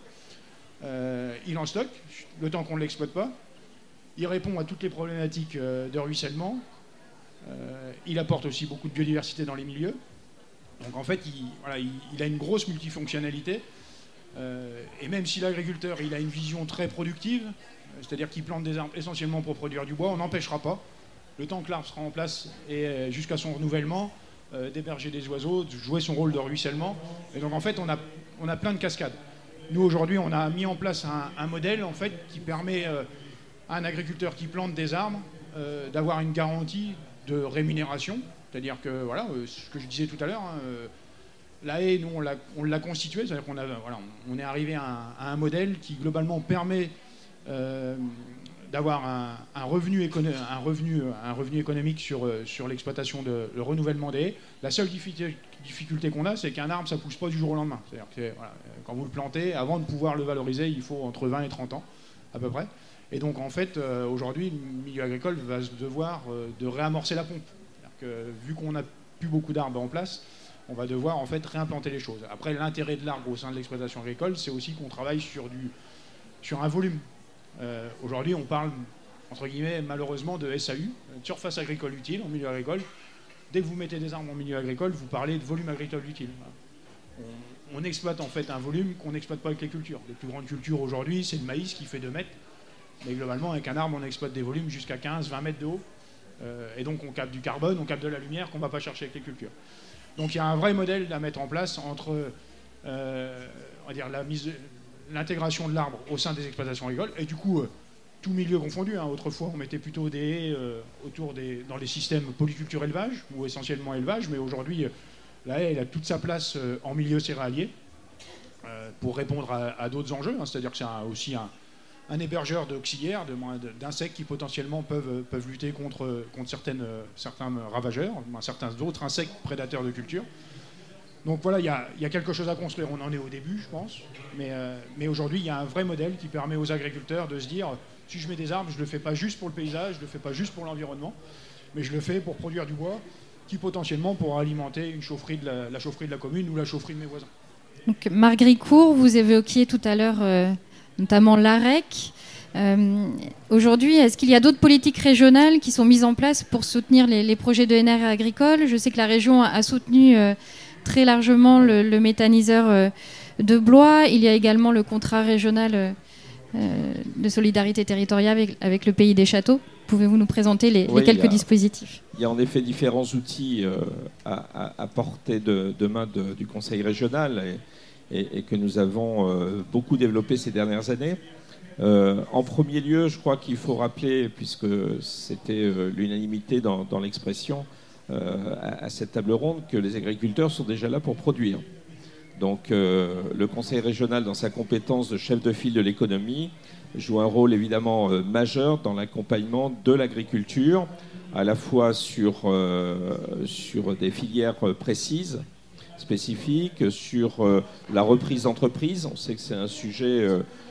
Il en stocke, le temps qu'on ne l'exploite pas. Il répond à toutes les problématiques de ruissellement. Il apporte aussi beaucoup de biodiversité dans les milieux. Donc en fait, il a une grosse multifonctionnalité. Et même si l'agriculteur il a une vision très productive, c'est-à-dire qu'il plante des arbres essentiellement pour produire du bois, on n'empêchera pas, le temps que l'arbre sera en place et jusqu'à son renouvellement, d'héberger des oiseaux, de jouer son rôle de ruissellement. Et donc en fait, on a plein de cascades. Nous aujourd'hui, on a mis en place un modèle en fait qui permet à un agriculteur qui plante des arbres d'avoir une garantie de rémunération. C'est-à-dire que voilà, ce que je disais tout à l'heure. La haie, nous, on l'a constituée, c'est-à-dire on est arrivé à un modèle qui, globalement, permet d'avoir un revenu économique sur l'exploitation, le renouvellement des haies. La seule difficulté qu'on a, c'est qu'un arbre, ça ne pousse pas du jour au lendemain. C'est-à-dire que quand vous le plantez, avant de pouvoir le valoriser, il faut entre 20 et 30 ans, à peu près. Et donc, en fait, aujourd'hui, le milieu agricole va se devoir de réamorcer la pompe. C'est-à-dire que, vu qu'on n'a plus beaucoup d'arbres en place, on va devoir en fait réimplanter les choses. Après, l'intérêt de l'arbre au sein de l'exploitation agricole, c'est aussi qu'on travaille sur un volume. Aujourd'hui, on parle, entre guillemets, malheureusement, de SAU, surface agricole utile, en milieu agricole. Dès que vous mettez des arbres en milieu agricole, vous parlez de volume agricole utile. On exploite en fait un volume qu'on n'exploite pas avec les cultures. Les plus grandes cultures aujourd'hui, c'est le maïs qui fait 2 mètres. Mais globalement, avec un arbre, on exploite des volumes jusqu'à 15-20 mètres de haut. Et donc, on capte du carbone, on capte de la lumière qu'on ne va pas chercher avec les cultures. Donc il y a un vrai modèle à mettre en place entre on va dire l'intégration de l'arbre au sein des exploitations agricoles et du coup tout milieu confondu. Autrefois on mettait plutôt des haies dans les systèmes polyculture élevage ou essentiellement élevage, mais aujourd'hui la haie elle a toute sa place en milieu céréalier pour répondre à d'autres enjeux. C'est-à-dire que c'est aussi un hébergeur d'auxiliaires, d'insectes qui potentiellement peuvent lutter contre certains ravageurs, certains autres insectes prédateurs de culture. Donc voilà, il y a quelque chose à construire. On en est au début, je pense. Mais aujourd'hui, il y a un vrai modèle qui permet aux agriculteurs de se dire, si je mets des arbres, je ne le fais pas juste pour le paysage, je ne le fais pas juste pour l'environnement, mais je le fais pour produire du bois qui potentiellement pourra alimenter une chaufferie la chaufferie de la commune ou la chaufferie de mes voisins. Donc, Marc Gricourt, vous évoquiez tout à l'heure notamment l'AREC. Aujourd'hui, est-ce qu'il y a d'autres politiques régionales qui sont mises en place pour soutenir les projets de NR agricole ? Je sais que la région a soutenu très largement le méthaniseur de Blois. Il y a également le contrat régional de solidarité territoriale avec le Pays des Châteaux. Pouvez-vous nous présenter les quelques dispositifs ? Il y a en effet différents outils à portée de main du Conseil régional et que nous avons beaucoup développé ces dernières années. En premier lieu, je crois qu'il faut rappeler, puisque c'était l'unanimité dans l'expression à cette table ronde, que les agriculteurs sont déjà là pour produire. Donc le Conseil régional, dans sa compétence de chef de file de l'économie, joue un rôle évidemment majeur dans l'accompagnement de l'agriculture, à la fois sur des filières précises, spécifiques, sur la reprise d'entreprise. On sait que c'est un sujet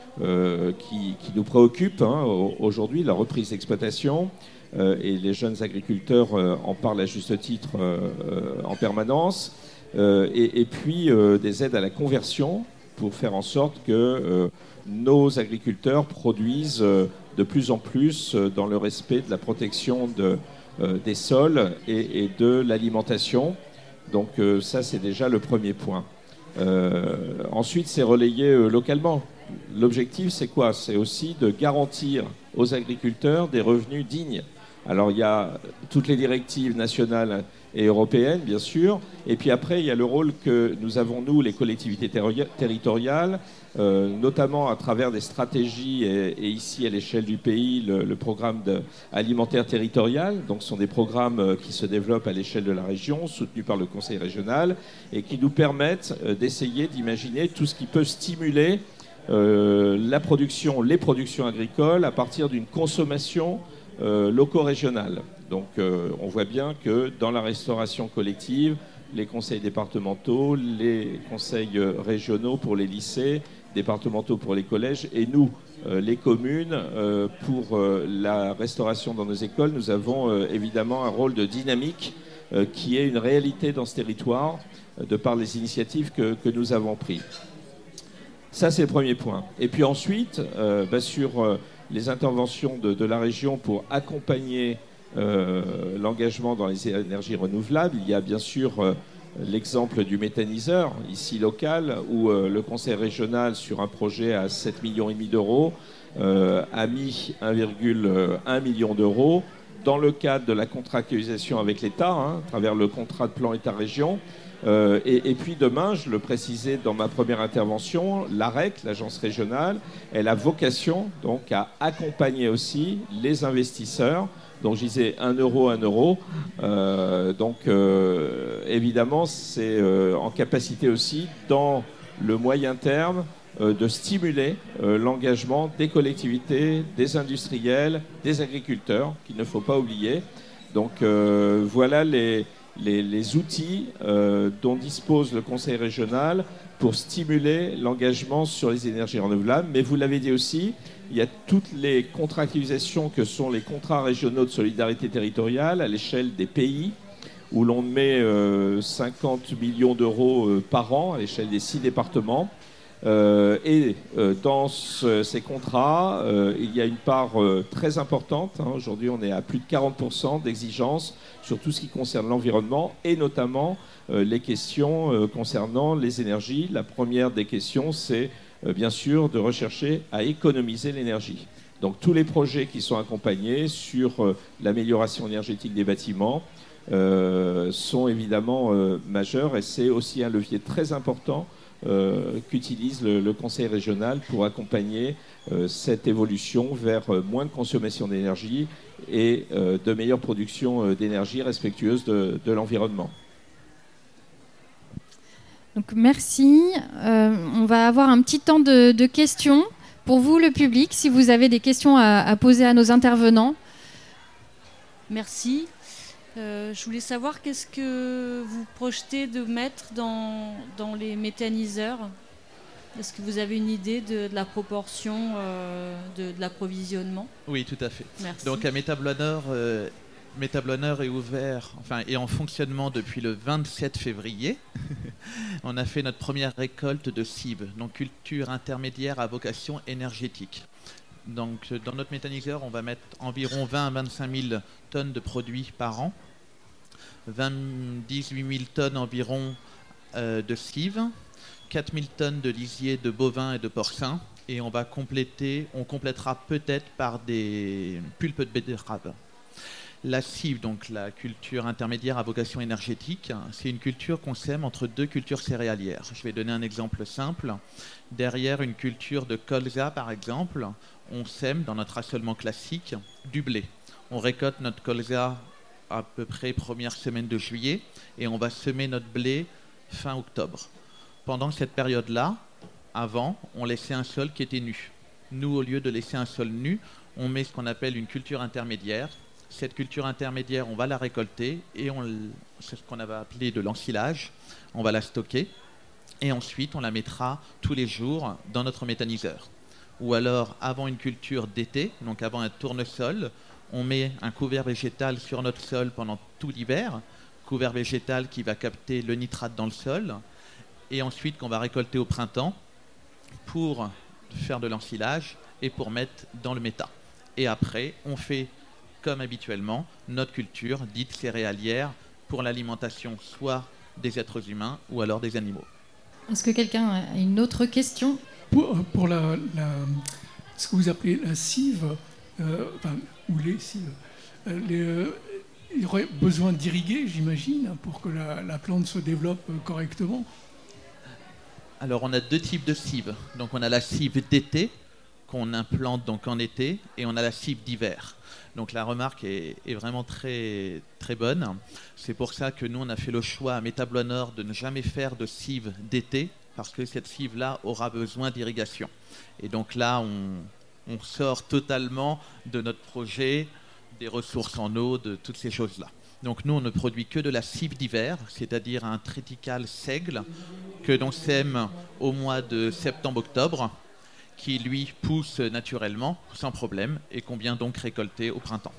qui nous préoccupe aujourd'hui, la reprise d'exploitation, et les jeunes agriculteurs en parlent à juste titre en permanence, et puis des aides à la conversion pour faire en sorte que nos agriculteurs produisent de plus en plus dans le respect de la protection des sols et de l'alimentation. Donc ça, c'est déjà le premier point. Ensuite, c'est relayé localement. L'objectif, c'est quoi ? C'est aussi de garantir aux agriculteurs des revenus dignes. Alors, il y a toutes les directives nationales et européennes, bien sûr. Et puis après, il y a le rôle que nous avons, nous, les collectivités territoriales, notamment à travers des stratégies et ici, à l'échelle du pays, le programme alimentaire territorial. Donc, ce sont des programmes qui se développent à l'échelle de la région, soutenus par le Conseil régional, et qui nous permettent d'essayer d'imaginer tout ce qui peut stimuler les productions agricoles à partir d'une consommation loco-régionale. Donc on voit bien que dans la restauration collective, les conseils départementaux, les conseils régionaux pour les lycées, départementaux pour les collèges, et nous, les communes, pour la restauration dans nos écoles, nous avons évidemment un rôle de dynamique qui est une réalité dans ce territoire de par les initiatives que nous avons prises. Ça, c'est le premier point. Et puis ensuite, sur les interventions de la région pour accompagner l'engagement dans les énergies renouvelables, il y a bien sûr l'exemple du méthaniseur, ici local, où le conseil régional, sur un projet à 7,5 millions d'euros, a mis 1,1 million d'euros dans le cadre de la contractualisation avec l'État, à travers le contrat de plan État-région. Et puis demain, je le précisais dans ma première intervention, l'AREC, l'agence régionale, elle a vocation donc à accompagner aussi les investisseurs. Donc je disais 1 euro, 1 euro. Évidemment, c'est en capacité aussi, dans le moyen terme, de stimuler l'engagement des collectivités, des industriels, des agriculteurs, qu'il ne faut pas oublier. Donc voilà les outils dont dispose le Conseil régional pour stimuler l'engagement sur les énergies renouvelables. Mais vous l'avez dit aussi, il y a toutes les contractualisations que sont les contrats régionaux de solidarité territoriale à l'échelle des pays, où l'on met 50 millions d'euros par an à l'échelle des 6 départements. Dans ces contrats, il y a une part très importante. Aujourd'hui, on est à plus de 40% d'exigence sur tout ce qui concerne l'environnement et notamment les questions concernant les énergies. La première des questions, c'est bien sûr de rechercher à économiser l'énergie. Donc tous les projets qui sont accompagnés sur l'amélioration énergétique des bâtiments sont évidemment majeurs, et c'est aussi un levier très important qu'utilise le Conseil régional pour accompagner cette évolution vers moins de consommation d'énergie et de meilleure production d'énergie respectueuse de l'environnement. Donc merci. On va avoir un petit temps de questions pour vous, le public, si vous avez des questions à poser à nos intervenants. Merci. Je voulais savoir qu'est-ce que vous projetez de mettre dans les méthaniseurs. Est-ce que vous avez une idée de la proportion de l'approvisionnement? Oui, tout à fait. Merci. Donc à Métabloner est ouvert, est en fonctionnement depuis le 27 février. On a fait notre première récolte de cives, donc culture intermédiaire à vocation énergétique. Donc, dans notre méthaniseur, on va mettre environ 20 à 25 000 tonnes de produits par an, 18 000 tonnes environ de cives, 4 000 tonnes de lisier de bovins et de porcins, et on complétera peut-être par des pulpes de betterave. La cive, donc la culture intermédiaire à vocation énergétique, c'est une culture qu'on sème entre 2 cultures céréalières. Je vais donner un exemple simple. Derrière une culture de colza, par exemple, on sème dans notre assolement classique du blé. On récolte notre colza à peu près première semaine de juillet et on va semer notre blé fin octobre. Pendant cette période-là, avant, on laissait un sol qui était nu. Nous, au lieu de laisser un sol nu, on met ce qu'on appelle une culture intermédiaire. Cette culture intermédiaire, on va la récolter et c'est ce qu'on avait appelé de l'ensilage. On va la stocker et ensuite on la mettra tous les jours dans notre méthaniseur. Ou alors, avant une culture d'été, donc avant un tournesol, on met un couvert végétal sur notre sol pendant tout l'hiver, couvert végétal qui va capter le nitrate dans le sol, et ensuite qu'on va récolter au printemps pour faire de l'ensilage et pour mettre dans le méta. Et après, on fait, comme habituellement, notre culture dite céréalière pour l'alimentation soit des êtres humains ou alors des animaux. Est-ce que quelqu'un a une autre question ? Pour ce que vous appelez la cive, ou les cives, il y aurait besoin d'irriguer, j'imagine, pour que la plante se développe correctement. Alors on a 2 types de cives. Donc on a la cive d'été qu'on implante donc en été et on a la cive d'hiver. Donc la remarque est vraiment très, très bonne. C'est pour ça que nous, on a fait le choix à Métabloner de ne jamais faire de cive d'été, parce que cette cive-là aura besoin d'irrigation. Et donc là, on sort totalement de notre projet, des ressources en eau, de toutes ces choses-là. Donc nous, on ne produit que de la cive d'hiver, c'est-à-dire un triticale seigle que l'on sème au mois de septembre-octobre, qui lui pousse naturellement, sans problème, et qu'on vient donc récolter au printemps.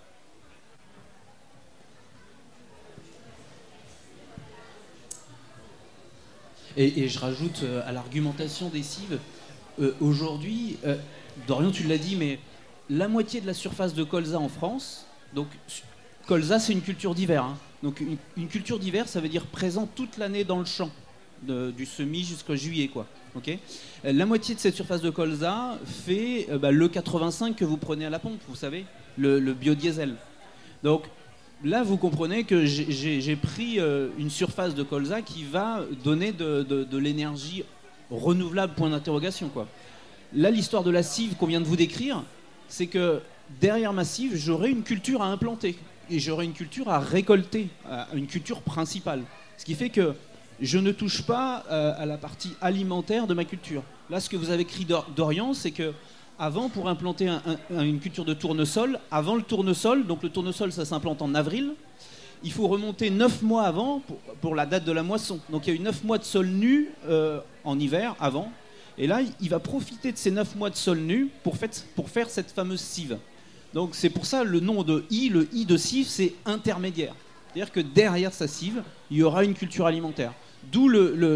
Et je rajoute à l'argumentation des cives, aujourd'hui, Dorian tu l'as dit, mais la moitié de la surface de colza en France, donc colza, c'est une culture d'hiver. Hein. Donc une culture d'hiver, ça veut dire présent toute l'année dans le champ, du semis jusqu'au juillet, quoi. Okay, la moitié de cette surface de colza fait le 85 que vous prenez à la pompe, vous savez, le biodiesel. Donc là, vous comprenez que j'ai pris une surface de colza qui va donner de l'énergie renouvelable, point d'interrogation, quoi. Là, l'histoire de la cive qu'on vient de vous décrire, c'est que derrière ma cive, j'aurai une culture à implanter et j'aurai une culture à récolter, une culture principale. Ce qui fait que je ne touche pas à la partie alimentaire de ma culture. Là, ce que vous avez écrit Dorian, c'est que avant, pour implanter une culture de tournesol, avant le tournesol, donc le tournesol, ça s'implante en avril, il faut remonter 9 mois avant pour la date de la moisson. Donc il y a eu 9 mois de sol nu en hiver, avant. Et là, il va profiter de ces 9 mois de sol nu pour faire cette fameuse cive. Donc c'est pour ça le nom de I, le I de cive, c'est intermédiaire. C'est-à-dire que derrière sa cive, il y aura une culture alimentaire. D'où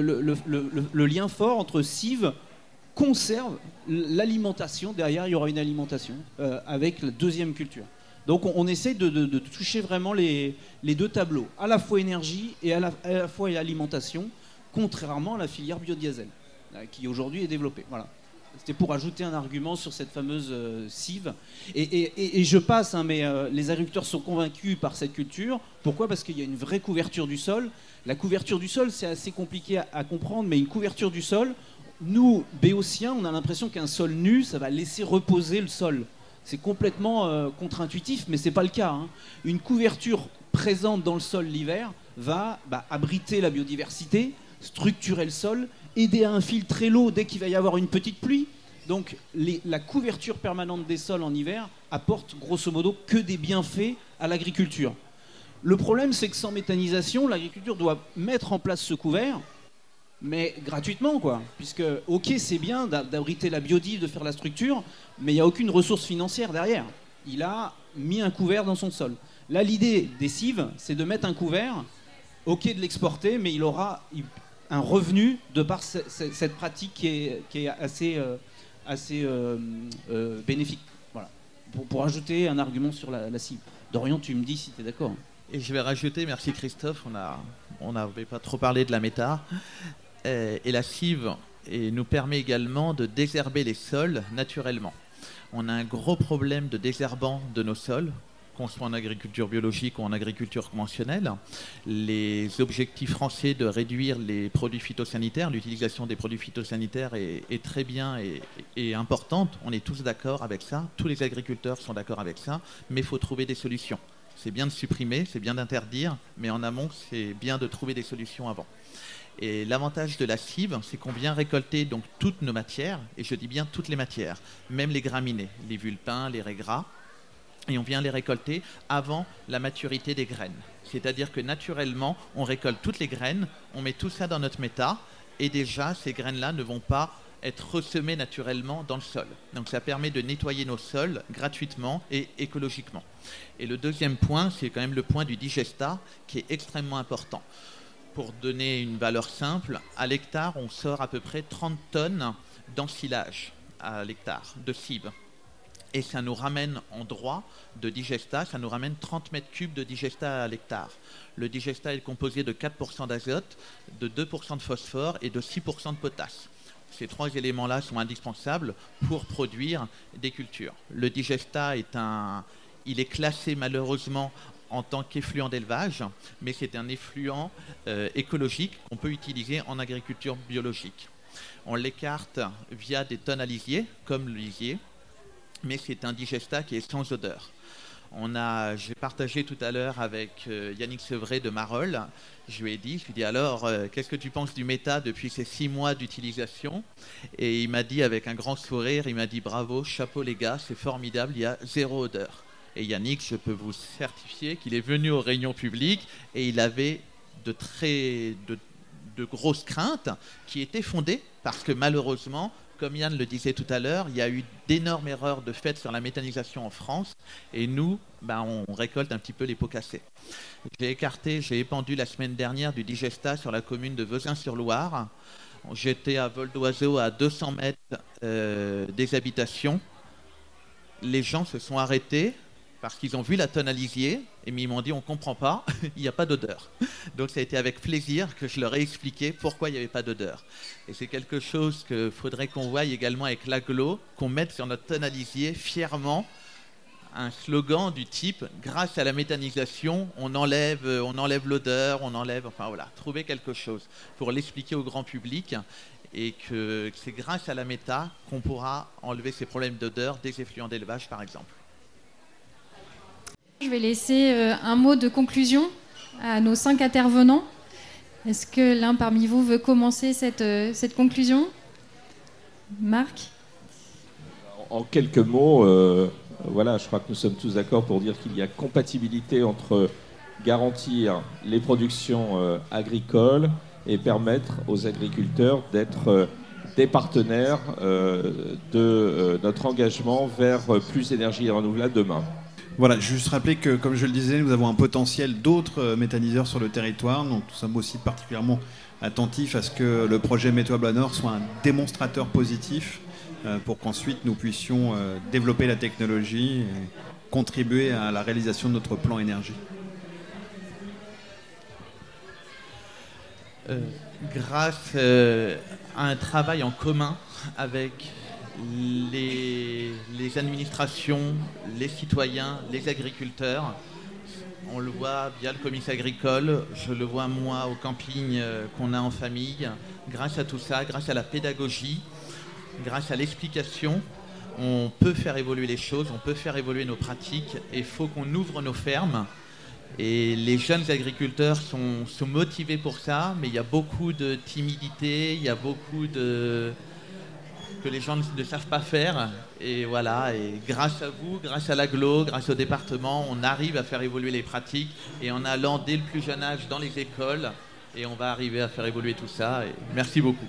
le lien fort entre cive, conserve, l'alimentation. Derrière, il y aura une alimentation avec la deuxième culture. Donc on essaie de toucher vraiment les deux tableaux, à la fois énergie et à la fois alimentation, contrairement à la filière biodiesel, qui aujourd'hui est développée. Voilà. C'était pour ajouter un argument sur cette fameuse cive. Et je passe, hein, mais les agriculteurs sont convaincus par cette culture. Pourquoi ? Parce qu'il y a une vraie couverture du sol. La couverture du sol, c'est assez compliqué à comprendre, mais une couverture du sol, nous, béotiens, on a l'impression qu'un sol nu, ça va laisser reposer le sol. C'est complètement contre-intuitif, mais ce n'est pas le cas. Hein. Une couverture présente dans le sol l'hiver va abriter la biodiversité, structurer le sol, aider à infiltrer l'eau dès qu'il va y avoir une petite pluie. Donc la couverture permanente des sols en hiver apporte grosso modo que des bienfaits à l'agriculture. Le problème, c'est que sans méthanisation, l'agriculture doit mettre en place ce couvert, mais gratuitement, quoi. Puisque, ok, c'est bien d'abriter la biodive, de faire la structure, mais il n'y a aucune ressource financière derrière. Il a mis un couvert dans son sol. Là, l'idée des cives, c'est de mettre un couvert, ok, de l'exporter, mais il aura un revenu de par cette pratique qui est assez bénéfique. Voilà. Pour ajouter un argument sur la cive. Dorian, tu me dis si tu es d'accord. Et je vais rajouter, merci Christophe, on n'avait pas trop parlé de la méta. Et la cive nous permet également de désherber les sols naturellement. On a un gros problème de désherbant de nos sols, qu'on soit en agriculture biologique ou en agriculture conventionnelle. Les objectifs français de réduire les produits phytosanitaires, l'utilisation des produits phytosanitaires est très bien et importante. On est tous d'accord avec ça, tous les agriculteurs sont d'accord avec ça, mais il faut trouver des solutions. C'est bien de supprimer, c'est bien d'interdire, mais en amont, c'est bien de trouver des solutions avant. Et l'avantage de la cive, c'est qu'on vient récolter donc toutes nos matières, et je dis bien toutes les matières, même les graminées, les vulpins, les raies gras, et on vient les récolter avant la maturité des graines. C'est-à-dire que naturellement, on récolte toutes les graines, on met tout ça dans notre méta, et déjà, ces graines-là ne vont pas être ressemées naturellement dans le sol. Donc ça permet de nettoyer nos sols gratuitement et écologiquement. Et le deuxième point, c'est quand même le point du digestat, qui est extrêmement important. Pour donner une valeur simple, à l'hectare, on sort à peu près 30 tonnes d'ensilage à l'hectare, de cive. Et ça nous ramène en droit de digestat, ça nous ramène 30 mètres cubes de digestat à l'hectare. Le digestat est composé de 4% d'azote, de 2% de phosphore et de 6% de potasse. Ces trois éléments-là sont indispensables pour produire des cultures. Le digestat il est classé malheureusement en tant qu'effluent d'élevage, mais c'est un effluent écologique qu'on peut utiliser en agriculture biologique. On l'écarte via des tonnes à lisier, comme le lisier, mais c'est un digestat qui est sans odeur. J'ai partagé tout à l'heure avec Yannick Sevray de Marolles. Je lui ai dit alors, qu'est-ce que tu penses du méta depuis ces 6 mois d'utilisation ? Et il m'a dit avec un grand sourire, il m'a dit bravo, chapeau les gars, c'est formidable, il y a 0 odeur. Et Yannick, je peux vous certifier qu'il est venu aux réunions publiques et il avait de grosses craintes qui étaient fondées parce que malheureusement, comme Yann le disait tout à l'heure, il y a eu d'énormes erreurs de fait sur la méthanisation en France et nous, on récolte un petit peu les pots cassés. J'ai épandu la semaine dernière du digestat sur la commune de Vezin-sur-Loire. J'étais à vol d'oiseau à 200 mètres des habitations. Les gens se sont arrêtés parce qu'ils ont vu la tonalisier et ils m'ont dit on ne comprend pas, il n'y a pas d'odeur. Donc ça a été avec plaisir que je leur ai expliqué pourquoi il n'y avait pas d'odeur. Et c'est quelque chose qu'il faudrait qu'on voie également avec l'agglo, qu'on mette sur notre tonalisier fièrement un slogan du type « Grâce à la méthanisation, on enlève l'odeur, enfin voilà, trouver quelque chose pour l'expliquer au grand public et que c'est grâce à la méta qu'on pourra enlever ces problèmes d'odeur des effluents d'élevage par exemple. Je vais laisser un mot de conclusion à nos 5 intervenants. Est-ce que l'un parmi vous veut commencer cette conclusion ? Marc ? En quelques mots, voilà, je crois que nous sommes tous d'accord pour dire qu'il y a compatibilité entre garantir les productions agricoles et permettre aux agriculteurs d'être des partenaires de notre engagement vers plus d'énergie renouvelable demain. Voilà, juste rappeler que, comme je le disais, nous avons un potentiel d'autres méthaniseurs sur le territoire. Donc, nous sommes aussi particulièrement attentifs à ce que le projet Métaux-à-Blois Nord soit un démonstrateur positif pour qu'ensuite nous puissions développer la technologie et contribuer à la réalisation de notre plan énergie. Grâce à un travail en commun avec les administrations, les citoyens, les agriculteurs. On le voit via le comice agricole, je le vois moi au camping qu'on a en famille. Grâce à tout ça, grâce à la pédagogie, grâce à l'explication, on peut faire évoluer les choses, on peut faire évoluer nos pratiques et il faut qu'on ouvre nos fermes. Et les jeunes agriculteurs sont motivés pour ça, mais il y a beaucoup de timidité, il y a beaucoup que les gens ne savent pas faire. Et voilà, et grâce à vous, grâce à l'agglo, grâce au département, on arrive à faire évoluer les pratiques et en allant dès le plus jeune âge dans les écoles, et on va arriver à faire évoluer tout ça. Et merci beaucoup.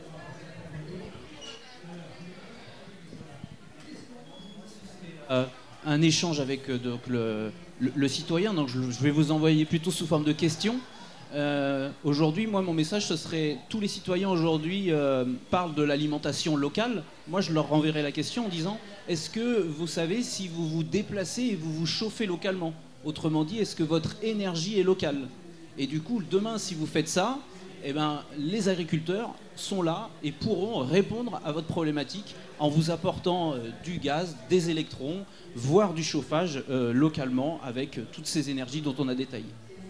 Un échange avec donc, le citoyen, donc je vais vous envoyer plutôt sous forme de questions. Aujourd'hui, moi, mon message, ce serait tous les citoyens aujourd'hui parlent de l'alimentation locale. Moi, je leur renverrai la question en disant est-ce que vous savez si vous vous déplacez et vous vous chauffez localement ? Autrement dit, est-ce que votre énergie est locale ? Et du coup, demain, si vous faites ça, eh ben, les agriculteurs sont là et pourront répondre à votre problématique en vous apportant du gaz, des électrons, voire du chauffage localement avec toutes ces énergies dont on a détaillé.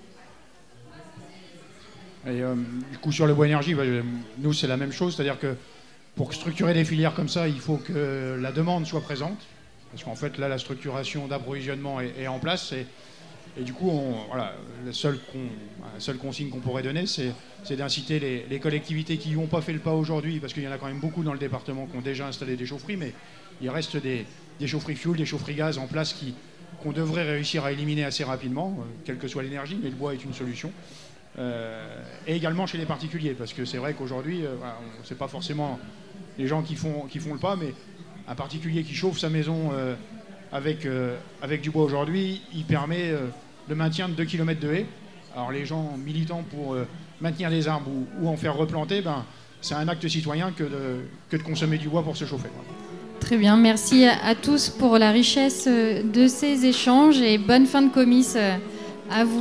Et, du coup, sur le bois énergie, nous, c'est la même chose. C'est-à-dire que pour structurer des filières comme ça, il faut que la demande soit présente. Parce qu'en fait, là, la structuration d'approvisionnement est en place. Et du coup, voilà, la seule consigne qu'on pourrait donner, c'est d'inciter les collectivités qui n'ont pas fait le pas aujourd'hui, parce qu'il y en a quand même beaucoup dans le département qui ont déjà installé des chaufferies, mais il reste des chaufferies fuel, des chaufferies gaz en place qu'on devrait réussir à éliminer assez rapidement, quelle que soit l'énergie, mais le bois est une solution. Et également chez les particuliers, parce que c'est vrai qu'aujourd'hui, c'est pas forcément les gens qui font le pas, mais un particulier qui chauffe sa maison avec du bois aujourd'hui, il permet le maintien de 2 km de haies. Alors les gens militants pour maintenir des arbres ou en faire replanter, c'est un acte citoyen que de consommer du bois pour se chauffer. Très bien, merci à tous pour la richesse de ces échanges et bonne fin de comice à vous.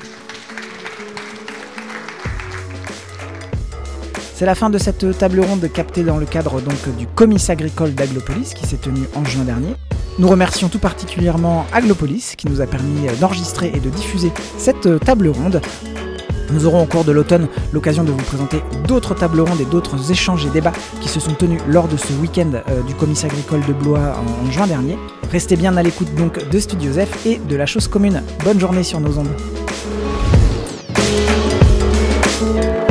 C'est la fin de cette table ronde captée dans le cadre donc du comice agricole d'Aglopolis qui s'est tenu en juin dernier. Nous remercions tout particulièrement Aglopolis qui nous a permis d'enregistrer et de diffuser cette table ronde. Nous aurons au cours de l'automne l'occasion de vous présenter d'autres tables rondes et d'autres échanges et débats qui se sont tenus lors de ce week-end du comice agricole de Blois en juin dernier. Restez bien à l'écoute donc de Studio Zef et de la Chose Commune. Bonne journée sur nos ondes.